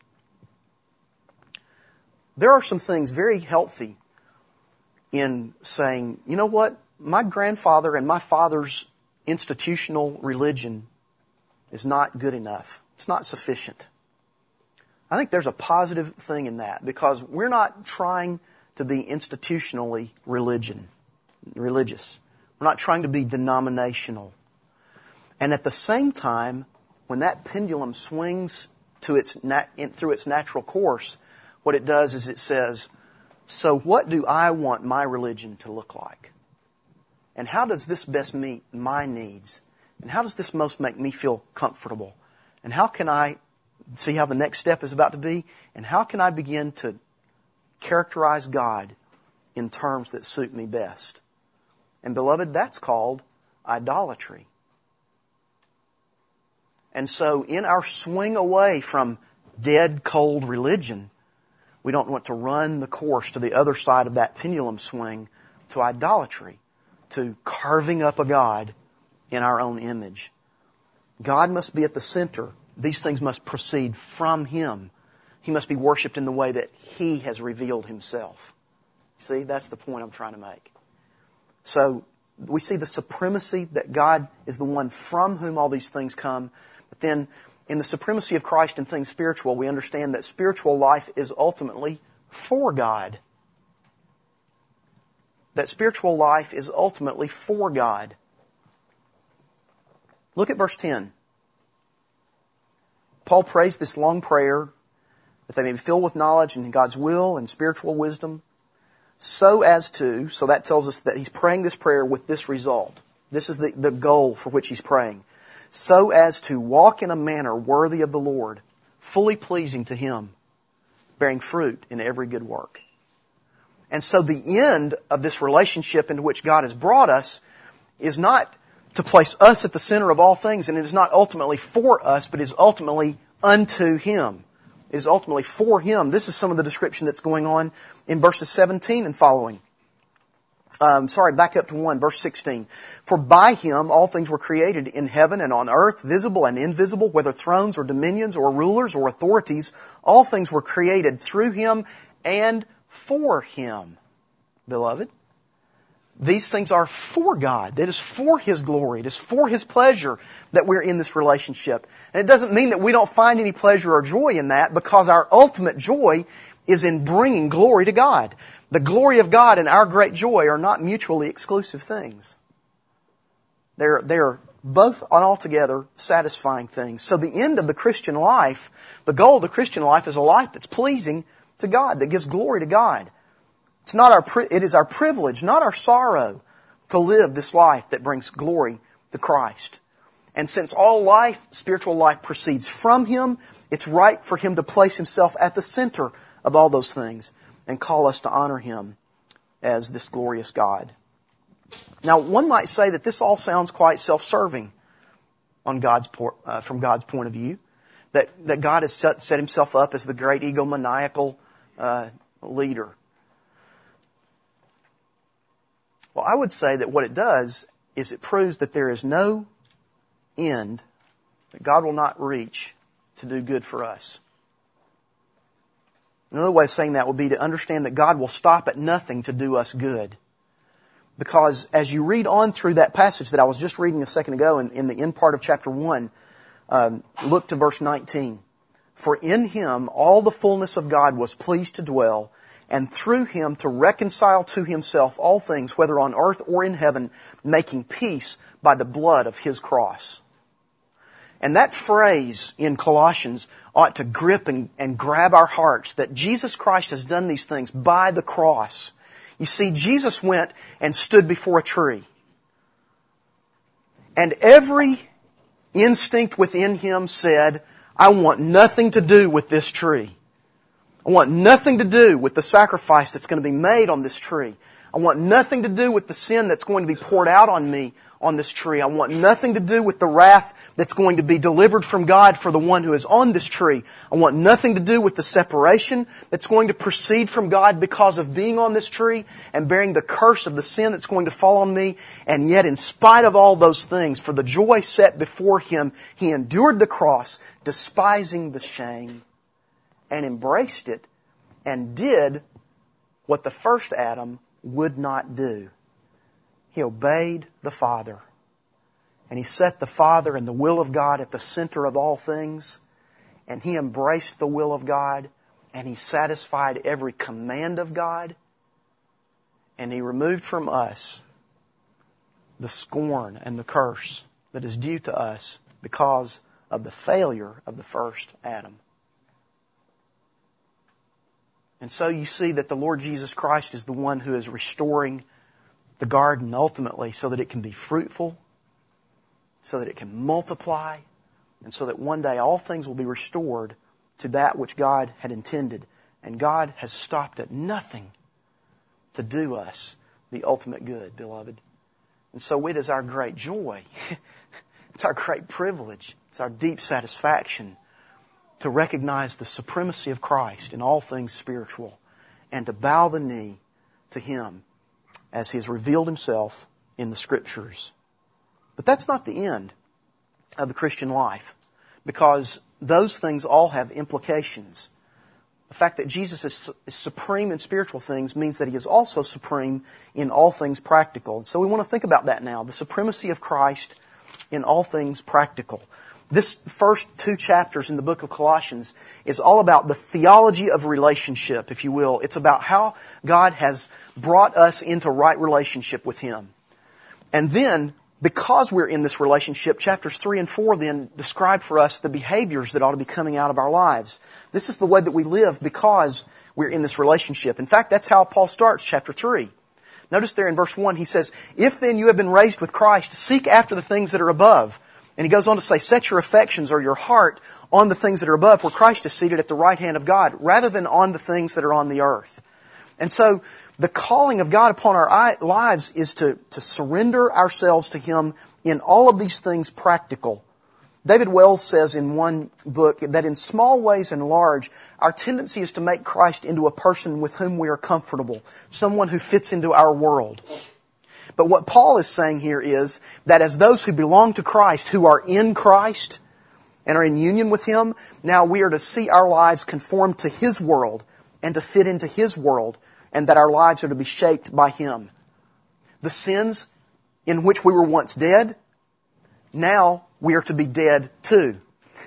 There are some things very healthy in saying, you know what, my grandfather and my father's institutional religion is not good enough. It's not sufficient. I think there's a positive thing in that, because we're not trying to be institutionally religion, religious. We're not trying to be denominational. And at the same time, when that pendulum swings to its nat- in, through its natural course, what it does is it says, so what do I want my religion to look like? And how does this best meet my needs? And how does this most make me feel comfortable? And how can I see how the next step is about to be? And how can I begin to characterize God in terms that suit me best? And beloved, that's called idolatry. And so in our swing away from dead, cold religion, we don't want to run the course to the other side of that pendulum swing to idolatry, to carving up a God in our own image. God must be at the center. These things must proceed from Him. He must be worshipped in the way that He has revealed Himself. See, that's the point I'm trying to make. So we see the supremacy that God is the one from whom all these things come. But then in the supremacy of Christ in things spiritual, we understand that spiritual life is ultimately for God. That spiritual life is ultimately for God. Look at verse ten. Paul prays this long prayer that they may be filled with knowledge and God's will and spiritual wisdom, so as to, so that tells us that he's praying this prayer with this result. This is the, the goal for which he's praying. So as to walk in a manner worthy of the Lord, fully pleasing to Him, bearing fruit in every good work. And so the end of this relationship into which God has brought us is not to place us at the center of all things, and it is not ultimately for us, but is ultimately unto Him. It is ultimately for Him. This is some of the description that's going on in verses seventeen and following. Um, sorry, back up to one, verse sixteen. For by Him all things were created in heaven and on earth, visible and invisible, whether thrones or dominions or rulers or authorities. All things were created through Him and for Him, beloved. These things are for God. It is for His glory. It is for His pleasure that we're in this relationship. And it doesn't mean that we don't find any pleasure or joy in that, because our ultimate joy is in bringing glory to God. The glory of God and our great joy are not mutually exclusive things. They're, they're both altogether satisfying things. So the end of the Christian life, the goal of the Christian life is a life that's pleasing to God, that gives glory to God. It's not our, it is our privilege, not our sorrow, to live this life that brings glory to Christ. And since all life, spiritual life, proceeds from Him, it's right for Him to place Himself at the center of all those things and call us to honor Him as this glorious God. Now, one might say that this all sounds quite self-serving on God's uh, from God's point of view, that that God has set, set Himself up as the great egomaniacal uh, leader. Well, I would say that what it does is it proves that there is no end that God will not reach to do good for us. Another way of saying that would be to understand that God will stop at nothing to do us good. Because as you read on through that passage that I was just reading a second ago in, in the end part of chapter one, um, look to verse nineteen. For in Him all the fullness of God was pleased to dwell, and through Him to reconcile to Himself all things, whether on earth or in heaven, making peace by the blood of His cross. And that phrase in Colossians ought to grip and, and grab our hearts, that Jesus Christ has done these things by the cross. You see, Jesus went and stood before a tree. And every instinct within Him said, I want nothing to do with this tree. I want nothing to do with the sacrifice that's going to be made on this tree. I want nothing to do with the sin that's going to be poured out on me on this tree. I want nothing to do with the wrath that's going to be delivered from God for the one who is on this tree. I want nothing to do with the separation that's going to proceed from God because of being on this tree and bearing the curse of the sin that's going to fall on me. And yet, in spite of all those things, for the joy set before Him, He endured the cross, despising the shame, and embraced it, and did what the first Adam would not do. He obeyed the Father. And He set the Father and the will of God at the center of all things. And He embraced the will of God. And He satisfied every command of God. And He removed from us the scorn and the curse that is due to us because of the failure of the first Adam. And so you see that the Lord Jesus Christ is the one who is restoring the garden ultimately so that it can be fruitful, so that it can multiply, and so that one day all things will be restored to that which God had intended. And God has stopped at nothing to do us the ultimate good, beloved. And so it is our great joy. It's our great privilege. It's our deep satisfaction to recognize the supremacy of Christ in all things spiritual and to bow the knee to Him as He has revealed Himself in the Scriptures. But that's not the end of the Christian life, because those things all have implications. The fact that Jesus is, is supreme in spiritual things means that He is also supreme in all things practical. And so we want to think about that now, the supremacy of Christ in all things practical. This first two chapters in the book of Colossians is all about the theology of relationship, if you will. It's about how God has brought us into right relationship with Him. And then, because we're in this relationship, chapters three and four then describe for us the behaviors that ought to be coming out of our lives. This is the way that we live because we're in this relationship. In fact, that's how Paul starts chapter three. Notice there in verse one, he says, "If then you have been raised with Christ, seek after the things that are above." And he goes on to say, "Set your affections or your heart on the things that are above, where Christ is seated at the right hand of God, rather than on the things that are on the earth." And so the calling of God upon our lives is to, to surrender ourselves to Him in all of these things practical. David Wells says in one book that in small ways and large, our tendency is to make Christ into a person with whom we are comfortable, someone who fits into our world. But what Paul is saying here is that as those who belong to Christ, who are in Christ and are in union with Him, now we are to see our lives conform to His world and to fit into His world, and that our lives are to be shaped by Him. The sins in which we were once dead, now we are to be dead too.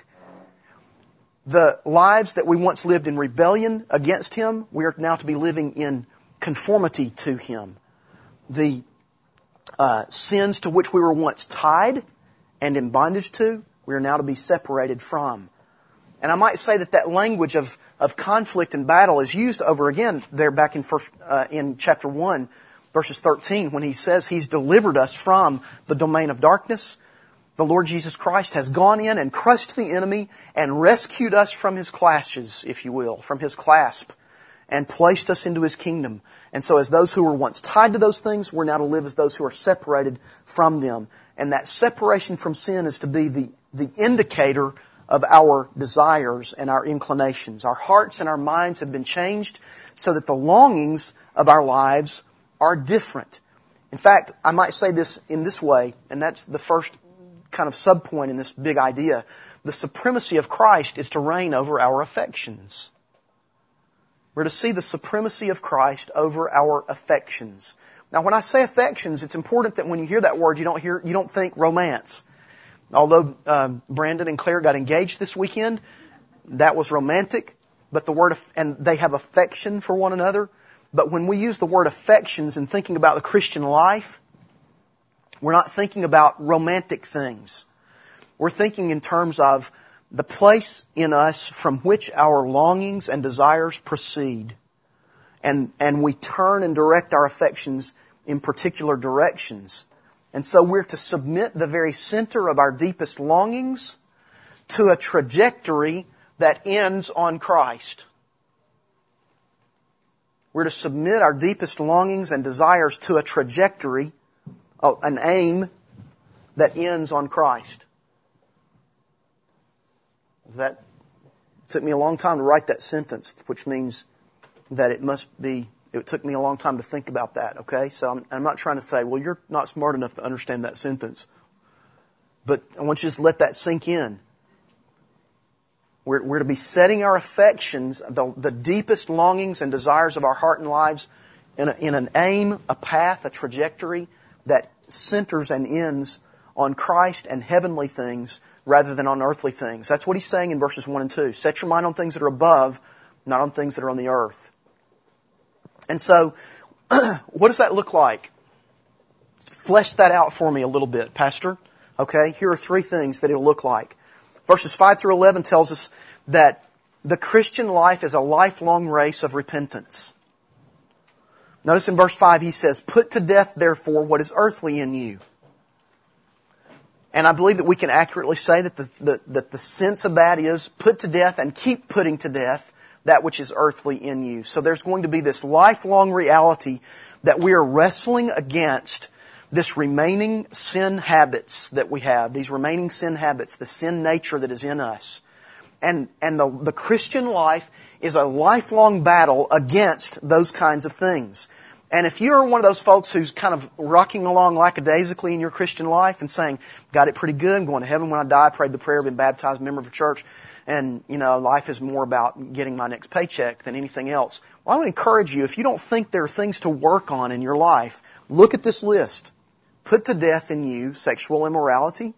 The lives that we once lived in rebellion against Him, we are now to be living in conformity to Him. The uh, sins to which we were once tied and in bondage to, we are now to be separated from. And I might say that that language of, of conflict and battle is used over again there back in first, uh, in chapter one, verses thirteen, when He says He's delivered us from the domain of darkness. The Lord Jesus Christ has gone in and crushed the enemy and rescued us from his clashes, if you will, from his clasp, and placed us into His kingdom. And so as those who were once tied to those things, we're now to live as those who are separated from them. And that separation from sin is to be the, the indicator of our desires and our inclinations. Our hearts and our minds have been changed so that the longings of our lives are different. In fact, I might say this in this way, and that's the first kind of subpoint in this big idea. The supremacy of Christ is to reign over our affections. We're to see the supremacy of Christ over our affections. Now, when I say affections, it's important that when you hear that word, you don't hear, you don't think romance. Although um, Brandon and Claire got engaged this weekend, that was romantic. But the word, and they have affection for one another. But when we use the word affections in thinking about the Christian life, we're not thinking about romantic things. We're thinking in terms of the place in us from which our longings and desires proceed. And, and we turn and direct our affections in particular directions. And so we're to submit the very center of our deepest longings to a trajectory that ends on Christ. We're to submit our deepest longings and desires to a trajectory, an aim that ends on Christ. That took me a long time to write that sentence, which means that it must be, it took me a long time to think about that, okay? So I'm, I'm not trying to say, well, you're not smart enough to understand that sentence. But I want you to just let that sink in. We're, we're to be setting our affections, the, the deepest longings and desires of our heart and lives in, a, in an aim, a path, a trajectory that centers and ends on Christ and heavenly things rather than on earthly things. That's what He's saying in verses one and two. Set your mind on things that are above, not on things that are on the earth. And so, what does that look like? Flesh that out for me a little bit, Pastor. Okay, here are three things that it'll look like. Verses five through eleven tells us that the Christian life is a lifelong race of repentance. Notice in verse five he says, "Put to death, therefore, what is earthly in you." And I believe that we can accurately say that the, the, that the sense of that is put to death and keep putting to death that which is earthly in you. So there's going to be this lifelong reality that we are wrestling against this remaining sin habits that we have, these remaining sin habits, the sin nature that is in us. And, and the, the Christian life is a lifelong battle against those kinds of things. And if you're one of those folks who's kind of rocking along lackadaisically in your Christian life and saying, got it pretty good, I'm going to heaven when I die, prayed the prayer, been baptized, member of a church, and, you know, life is more about getting my next paycheck than anything else. Well, I would encourage you, if you don't think there are things to work on in your life, look at this list. Put to death in you sexual immorality,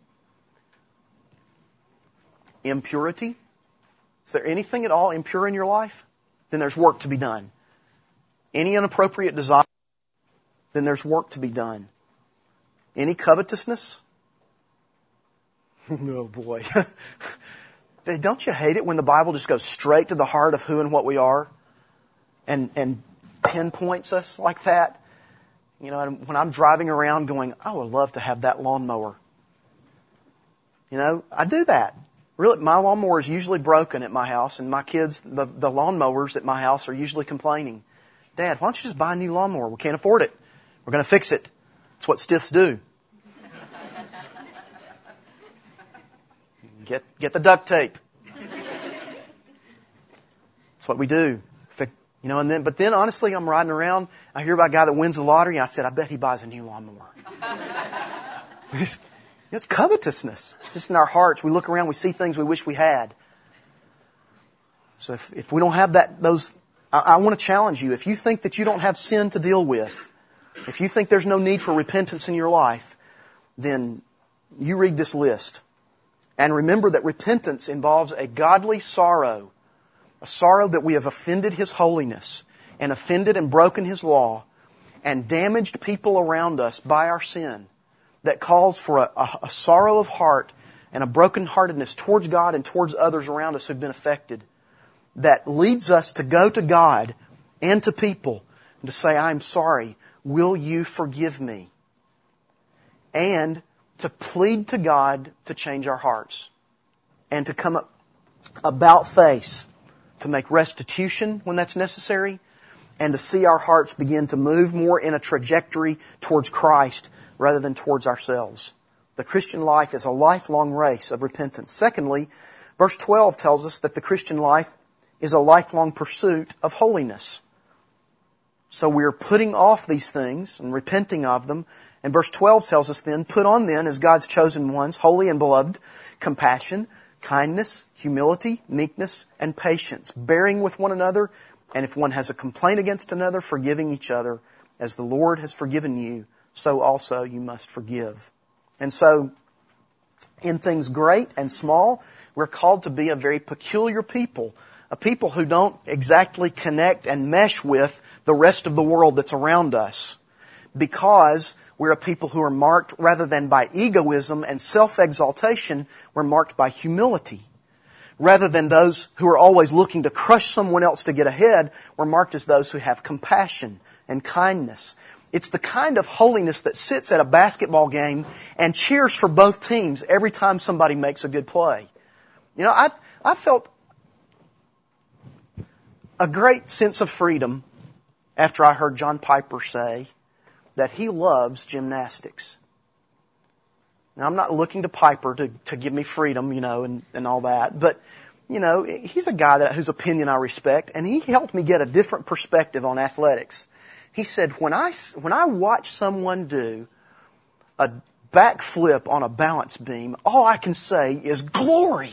impurity. Is there anything at all impure in your life? Then there's work to be done. Any inappropriate desire? Then there's work to be done. Any covetousness? Oh boy. Don't you hate it when the Bible just goes straight to the heart of who and what we are and, and pinpoints us like that? You know, when I'm driving around going, I would love to have that lawnmower. You know, I do that. Really, my lawnmower is usually broken at my house, and my kids, the, the lawnmowers at my house are usually complaining. Dad, why don't you just buy a new lawnmower? We can't afford it. We're going to fix it. That's what stiffs do. Get, get the duct tape. That's what we do. You know, and then, but then honestly, I'm riding around, I hear about a guy that wins the lottery, and I said, I bet he buys a new lawnmower. it's, it's covetousness. Just in our hearts, we look around, we see things we wish we had. So if, if we don't have that, those, I, I want to challenge you. If you think that you don't have sin to deal with, If you think there's no need for repentance in your life, then you read this list. And remember that repentance involves a godly sorrow, a sorrow that we have offended His holiness and offended and broken His law and damaged people around us by our sin, that calls for a, a, a sorrow of heart and a brokenheartedness towards God and towards others around us who've been affected, that leads us to go to God and to people and to say, I'm sorry, will you forgive me? And to plead to God to change our hearts and to come up about face, to make restitution when that's necessary, and to see our hearts begin to move more in a trajectory towards Christ rather than towards ourselves. The Christian life is a lifelong race of repentance. Secondly, verse twelve tells us that the Christian life is a lifelong pursuit of holiness. So we're putting off these things and repenting of them. And verse twelve tells us then, put on then as God's chosen ones, holy and beloved, compassion, kindness, humility, meekness, and patience, bearing with one another, and if one has a complaint against another, forgiving each other. As the Lord has forgiven you, so also you must forgive. And so, in things great and small, we're called to be a very peculiar people. A people who don't exactly connect and mesh with the rest of the world that's around us. Because we're a people who are marked, rather than by egoism and self-exaltation, we're marked by humility. Rather than those who are always looking to crush someone else to get ahead, we're marked as those who have compassion and kindness. It's the kind of holiness that sits at a basketball game and cheers for both teams every time somebody makes a good play. You know, I I felt a great sense of freedom after I heard John Piper say that he loves gymnastics. Now, I'm not looking to Piper to, to give me freedom, you know, and, and all that. But, you know, he's a guy that, whose opinion I respect, and he helped me get a different perspective on athletics. He said, when I, when I watch someone do a backflip on a balance beam, all I can say is glory.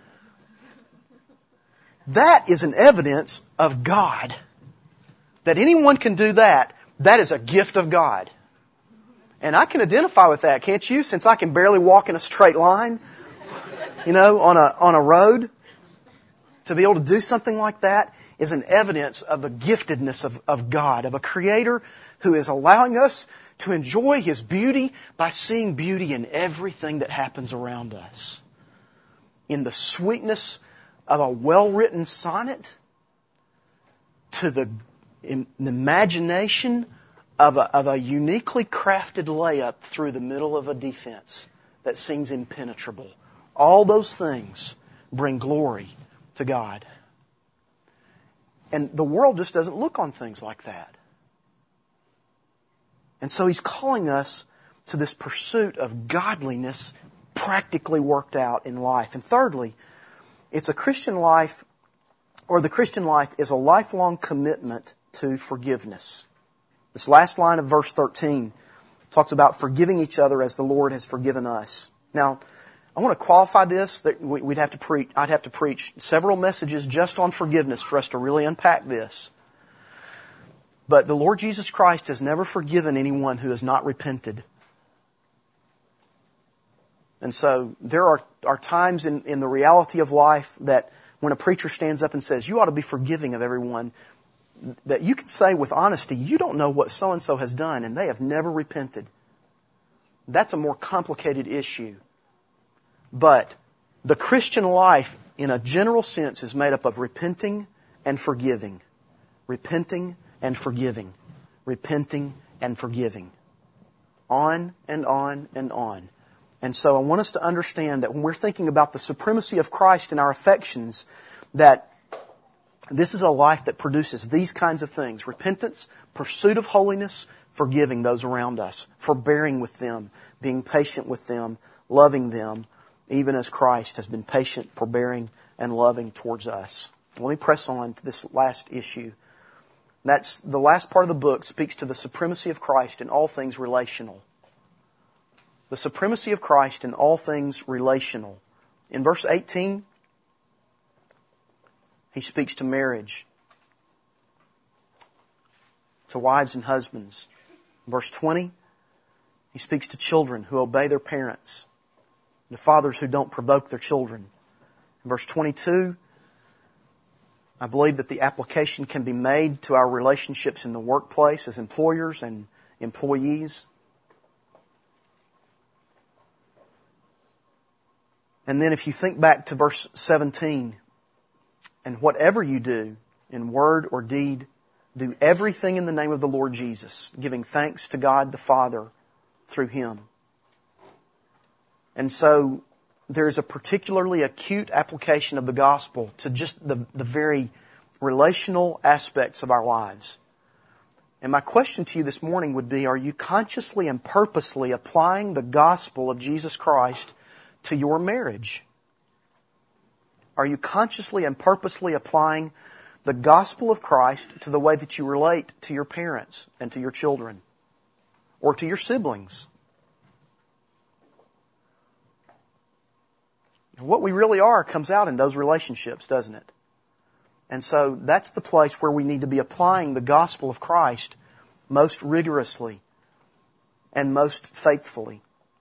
That is an evidence of God. That anyone can do that, that is a gift of God. And I can identify with that, can't you? Since I can barely walk in a straight line, you know, on a, on a road. To be able to do something like that is an evidence of the giftedness of, of God, of a Creator who is allowing us to enjoy His beauty by seeing beauty in everything that happens around us. In the sweetness of a well-written sonnet, to the, in, the imagination of a, of a uniquely crafted layup through the middle of a defense that seems impenetrable. All those things bring glory to God. And the world just doesn't look on things like that. And so He's calling us to this pursuit of godliness practically worked out in life. And thirdly, it's a Christian life, or the Christian life is a lifelong commitment to forgiveness. This last line of verse thirteen talks about forgiving each other as the Lord has forgiven us. Now, I want to qualify this. That we'd have to preach. I'd have to preach several messages just on forgiveness for us to really unpack this. But the Lord Jesus Christ has never forgiven anyone who has not repented. And so there are, are times in, in the reality of life that when a preacher stands up and says, you ought to be forgiving of everyone, that you can say with honesty, you don't know what so-and-so has done, and they have never repented. That's a more complicated issue. But the Christian life, in a general sense, is made up of repenting and forgiving. Repenting and forgiving. Repenting and forgiving. On and on and on. And so I want us to understand that when we're thinking about the supremacy of Christ in our affections, that this is a life that produces these kinds of things. Repentance, pursuit of holiness, forgiving those around us, forbearing with them, being patient with them, loving them, even as Christ has been patient, forbearing, and loving towards us. Let me press on to this last issue. That's the last part of the book speaks to the supremacy of Christ in all things relational. The supremacy of Christ in all things relational. In verse eighteen, he speaks to marriage, to wives and husbands. Verse twenty, he speaks to children who obey their parents, to fathers who don't provoke their children. In verse twenty-two, I believe that the application can be made to our relationships in the workplace as employers and employees. And then if you think back to verse seventeen, and whatever you do in word or deed, do everything in the name of the Lord Jesus, giving thanks to God the Father through Him. And so there's a particularly acute application of the gospel to just the, the very relational aspects of our lives. And my question to you this morning would be, are you consciously and purposely applying the gospel of Jesus Christ to your marriage? Are you consciously and purposely applying the gospel of Christ to the way that you relate to your parents and to your children or to your siblings? What we really are comes out in those relationships, doesn't it? And so that's the place where we need to be applying the gospel of Christ most rigorously and most faithfully.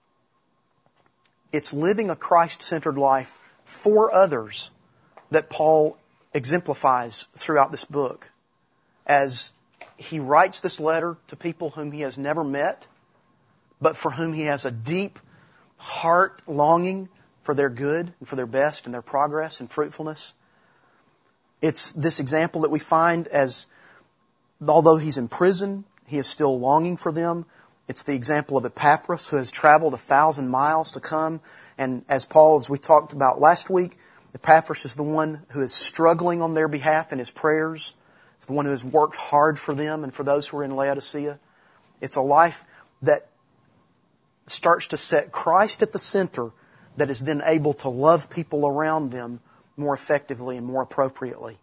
It's living a Christ-centered life for others that Paul exemplifies throughout this book as he writes this letter to people whom he has never met, but for whom he has a deep heart longing for their good and for their best and their progress and fruitfulness. It's this example that we find as, although he's in prison, he is still longing for them. It's the example of Epaphras, who has traveled a thousand miles to come. And as Paul, as we talked about last week, Epaphras is the one who is struggling on their behalf in his prayers. It's the one who has worked hard for them and for those who are in Laodicea. It's a life that starts to set Christ at the center, that is then able to love people around them more effectively and more appropriately.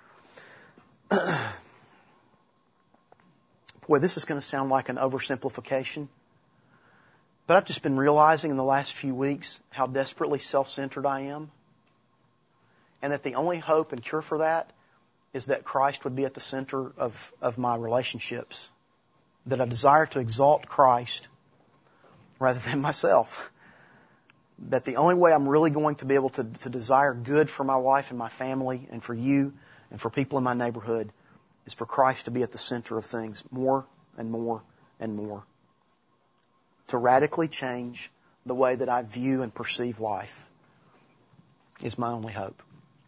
Boy, this is going to sound like an oversimplification, but I've just been realizing in the last few weeks how desperately self-centered I am, and that the only hope and cure for that is that Christ would be at the center of, of my relationships, that I desire to exalt Christ rather than myself. That the only way I'm really going to be able to, to desire good for my wife and my family and for you and for people in my neighborhood is for Christ to be at the center of things more and more and more. To radically change the way that I view and perceive life is my only hope.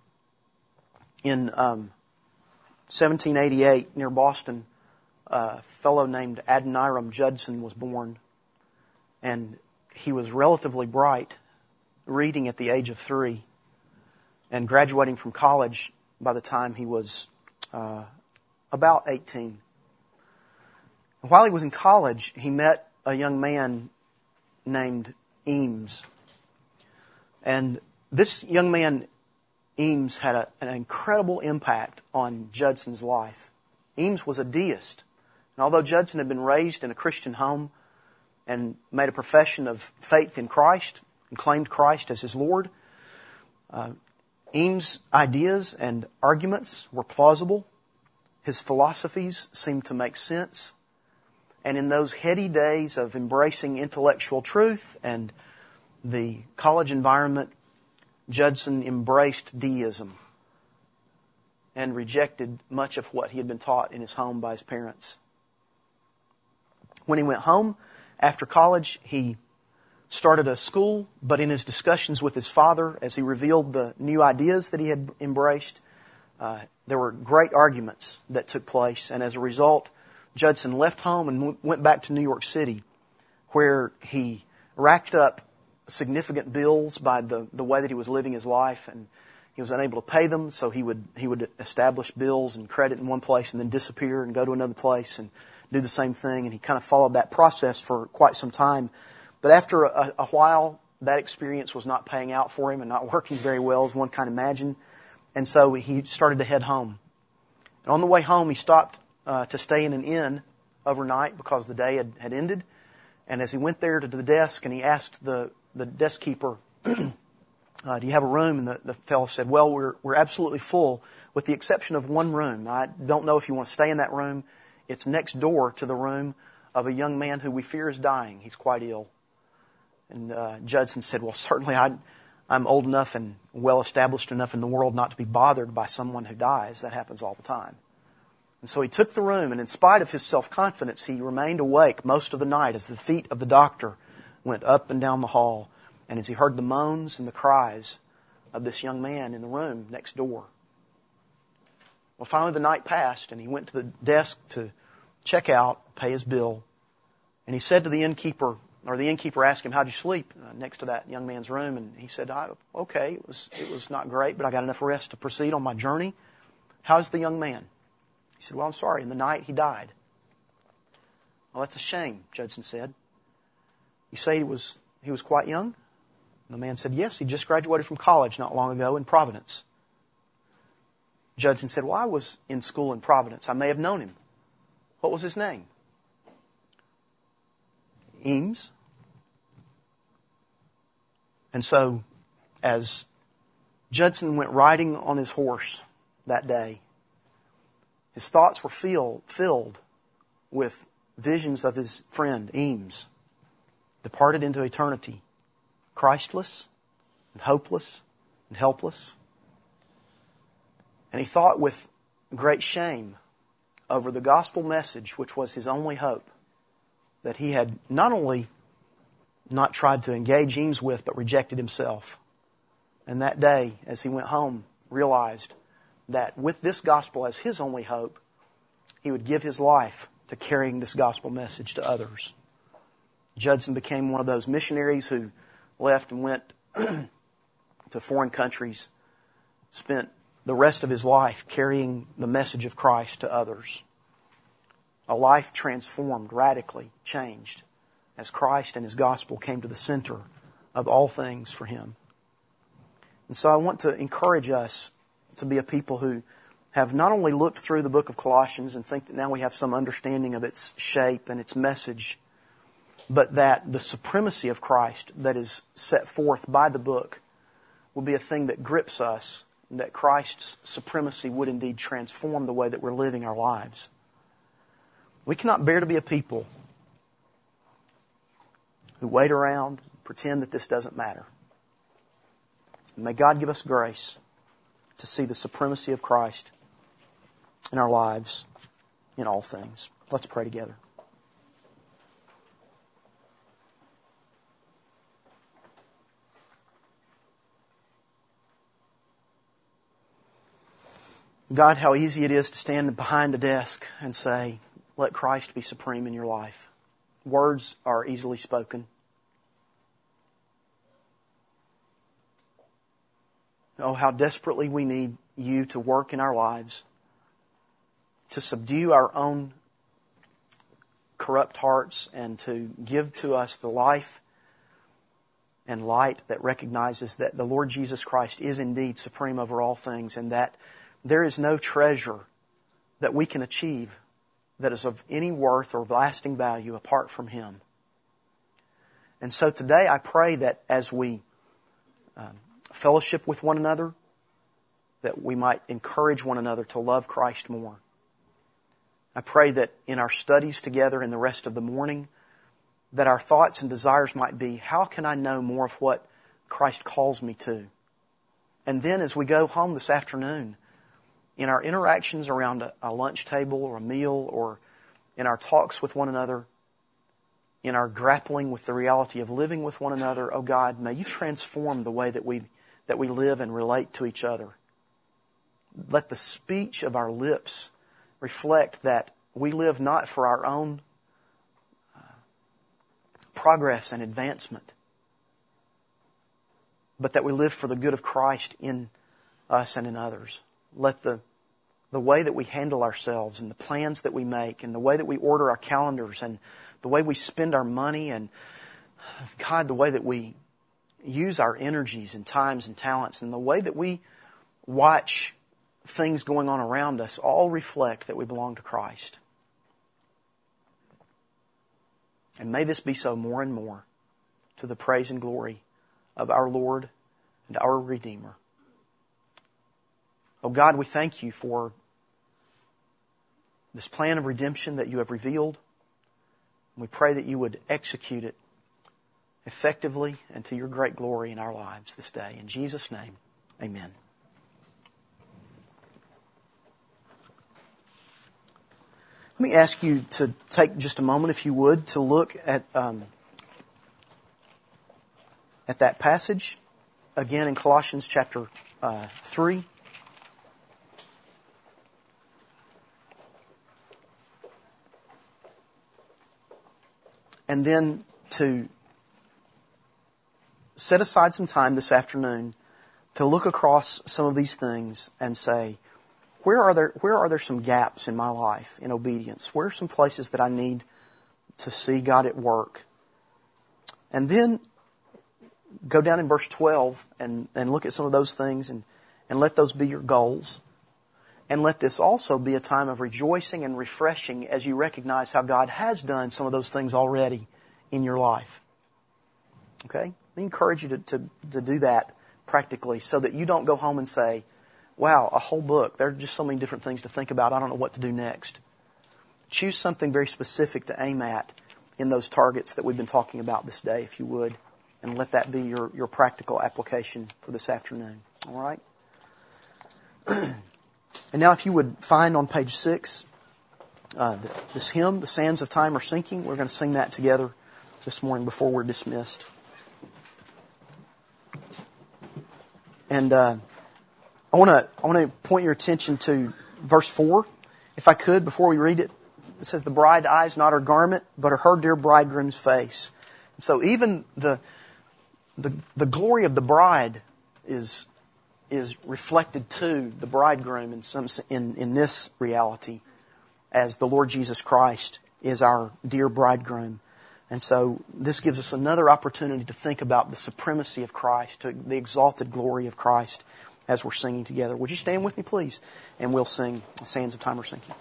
In um, seventeen eighty-eight, near Boston, a fellow named Adoniram Judson was born, and he was relatively bright, reading at the age of three, and graduating from college by the time he was uh, about eighteen. And while he was in college, he met a young man named Eames. And this young man, Eames, had a, an incredible impact on Judson's life. Eames was a deist. And although Judson had been raised in a Christian home and made a profession of faith in Christ and claimed Christ as his Lord, uh, Eames' ideas and arguments were plausible. His philosophies seemed to make sense. And in those heady days of embracing intellectual truth and the college environment, Judson embraced deism and rejected much of what he had been taught in his home by his parents. When he went home after college, he started a school, but in his discussions with his father, as he revealed the new ideas that he had embraced, uh, there were great arguments that took place. And as a result, Judson left home and w- went back to New York City, where he racked up significant bills by the, the way that he was living his life, and he was unable to pay them, so he would he would establish bills and credit in one place and then disappear and go to another place and do the same thing. And he kind of followed that process for quite some time. But after a, a while, that experience was not paying out for him and not working very well, as one can imagine. And so he started to head home. And on the way home, he stopped uh, to stay in an inn overnight because the day had, had ended. And as he went there to the desk and he asked the, the desk keeper, uh, do you have a room? And the, the fellow said, well, we're, we're absolutely full with the exception of one room. I don't know if you want to stay in that room. It's next door to the room of a young man who we fear is dying. He's quite ill. And uh, Judson said, well, certainly I, I'm old enough and well-established enough in the world not to be bothered by someone who dies. That happens all the time. And so he took the room, and in spite of his self-confidence, he remained awake most of the night as the feet of the doctor went up and down the hall, and as he heard the moans and the cries of this young man in the room next door. Well, finally the night passed, and he went to the desk to check out, pay his bill, and he said to the innkeeper, or the innkeeper asked him, how'd you sleep uh, next to that young man's room? And he said, I, okay, it was, it was not great, but I got enough rest to proceed on my journey. How's the young man? He said, well, I'm sorry, in the night he died. Well, that's a shame, Judson said. You say he was, he was quite young? And the man said, yes, he just graduated from college not long ago in Providence. Judson said, well, I was in school in Providence. I may have known him. What was his name? Eames. And so, as Judson went riding on his horse that day, his thoughts were feel, filled with visions of his friend, Eames, departed into eternity, Christless and hopeless and helpless. And he thought with great shame over the gospel message, which was his only hope, that he had not only not tried to engage Eames with, but rejected himself. And that day, as he went home, realized that with this gospel as his only hope, he would give his life to carrying this gospel message to others. Judson became one of those missionaries who left and went to foreign countries, spent the rest of his life carrying the message of Christ to others. A life transformed, radically changed, as Christ and His gospel came to the center of all things for him. And so I want to encourage us to be a people who have not only looked through the book of Colossians and think that now we have some understanding of its shape and its message, but that the supremacy of Christ that is set forth by the book will be a thing that grips us, and that Christ's supremacy would indeed transform the way that we're living our lives. We cannot bear to be a people who wait around and pretend that this doesn't matter. And may God give us grace to see the supremacy of Christ in our lives, in all things. Let's pray together. God, how easy it is to stand behind a desk and say, let Christ be supreme in your life. Words are easily spoken. Oh, how desperately we need you to work in our lives, to subdue our own corrupt hearts and to give to us the life and light that recognizes that the Lord Jesus Christ is indeed supreme over all things, and that there is no treasure that we can achieve that is of any worth or lasting value apart from Him. And so today I pray that as we um, fellowship with one another, that we might encourage one another to love Christ more. I pray that in our studies together in the rest of the morning, that our thoughts and desires might be, how can I know more of what Christ calls me to? And then as we go home this afternoon, in our interactions around a, a lunch table or a meal, or in our talks with one another, in our grappling with the reality of living with one another, oh God, may you transform the way that we that we live and relate to each other. Let the speech of our lips reflect that we live not for our own uh, progress and advancement, but that we live for the good of Christ in us and in others. Let the the way that we handle ourselves and the plans that we make and the way that we order our calendars and the way we spend our money and, God, the way that we use our energies and times and talents and the way that we watch things going on around us all reflect that we belong to Christ. And may this be so more and more to the praise and glory of our Lord and our Redeemer. Oh God, we thank you for this plan of redemption that you have revealed. We pray that you would execute it effectively and to your great glory in our lives this day. In Jesus' name, amen. Let me ask you to take just a moment, if you would, to look at um, at that passage again in Colossians chapter uh, three. And then to set aside some time this afternoon to look across some of these things and say, where are there where are there some gaps in my life in obedience? Where are some places that I need to see God at work? And then go down in verse twelve and, and look at some of those things and, and let those be your goals. And let this also be a time of rejoicing and refreshing as you recognize how God has done some of those things already in your life. Okay? Let me encourage you to, to, to do that practically so that you don't go home and say, wow, a whole book. There are just so many different things to think about. I don't know what to do next. Choose something very specific to aim at in those targets that we've been talking about this day, if you would. And let that be your, your practical application for this afternoon. All right? And now if you would find on page six uh, this hymn, The Sands of Time Are Sinking. We're going to sing that together this morning before we're dismissed. And uh, I want to I want to point your attention to verse four, if I could, before we read it. It says, the bride eyes not her garment, but her dear bridegroom's face. And so even the the the glory of the bride is is reflected to the bridegroom in some in, in this reality, as the Lord Jesus Christ is our dear bridegroom. And so this gives us another opportunity to think about the supremacy of Christ, to the exalted glory of Christ as we're singing together. Would you stand with me, please? And we'll sing Sands of Time Are Sinking.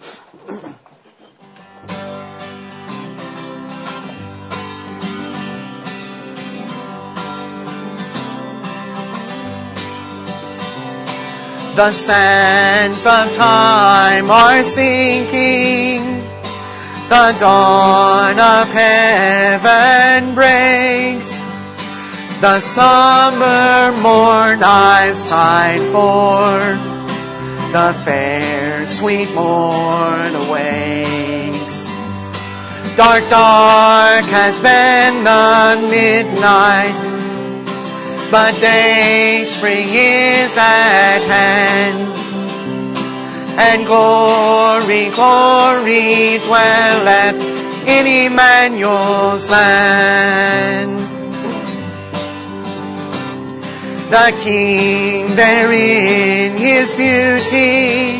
The sands of time are sinking, the dawn of heaven breaks, the summer morn I've sighed for, the fair sweet morn awakes. Dark, dark has been the midnight, but day spring is at hand, and glory, glory dwelleth in Emmanuel's land. The King there in His beauty,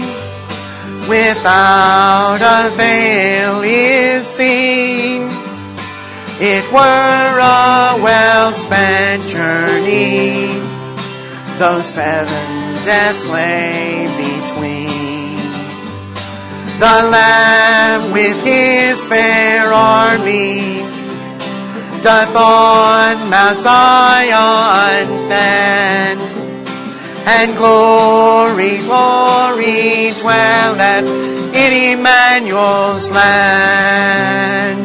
without a veil is seen. It were a well-spent journey, though seven deaths lay between. The Lamb with His fair army doth on Mount Zion stand, and glory, glory dwelleth in Emmanuel's land.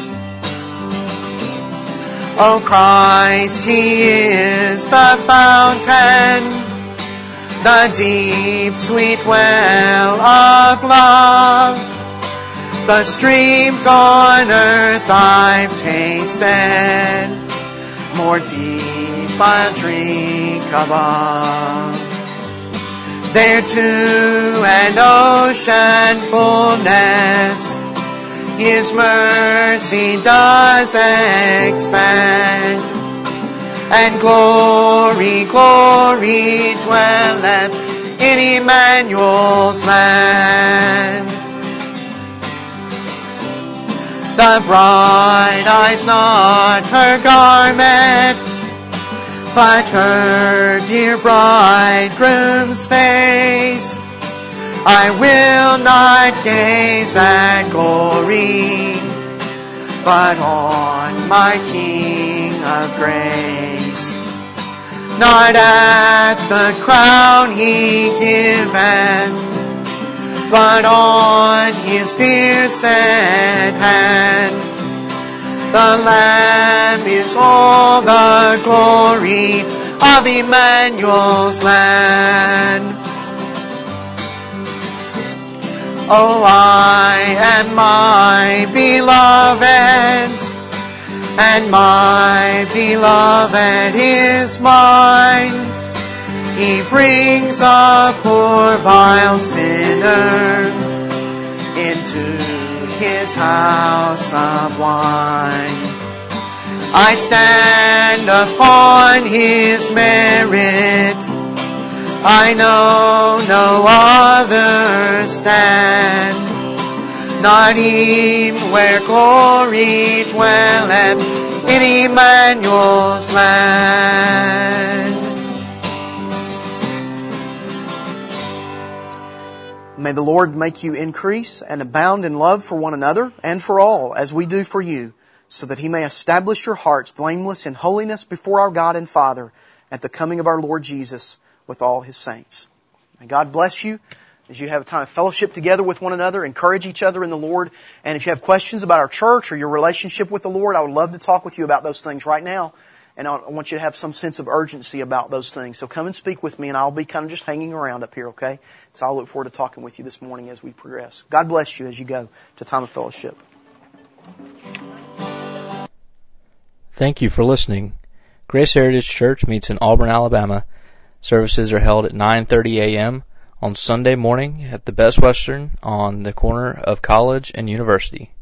O Christ, He is the fountain, the deep, sweet well of love. The streams on earth I've tasted, more deep I'll drink above. There to an ocean fullness His mercy does expand, and glory, glory dwelleth in Emmanuel's land. The bride eyes not her garment, but her dear bridegroom's face. I will not gaze at glory, but on my King of grace. Not at the crown He giveth, but on His pierced hand. The Lamb is all the glory of Emmanuel's land. Oh, I and my beloved's, and my beloved is mine. He brings a poor vile sinner into His house of wine. I stand upon His merit, I know no other stand, not e'en where glory dwelleth in Emmanuel's land. May the Lord make you increase and abound in love for one another and for all, as we do for you, so that He may establish your hearts blameless in holiness before our God and Father at the coming of our Lord Jesus with all His saints. May God bless you as you have a time of fellowship together with one another. Encourage each other in the Lord. And if you have questions about our church or your relationship with the Lord, I would love to talk with you about those things right now. And I want you to have some sense of urgency about those things. So come and speak with me, and I'll be kind of just hanging around up here, okay? So I'll look forward to talking with you this morning as we progress. God bless you as you go to time of fellowship. Thank you for listening. Grace Heritage Church meets in Auburn, Alabama. Services are held at nine thirty a.m. on Sunday morning at the Best Western on the corner of College and University.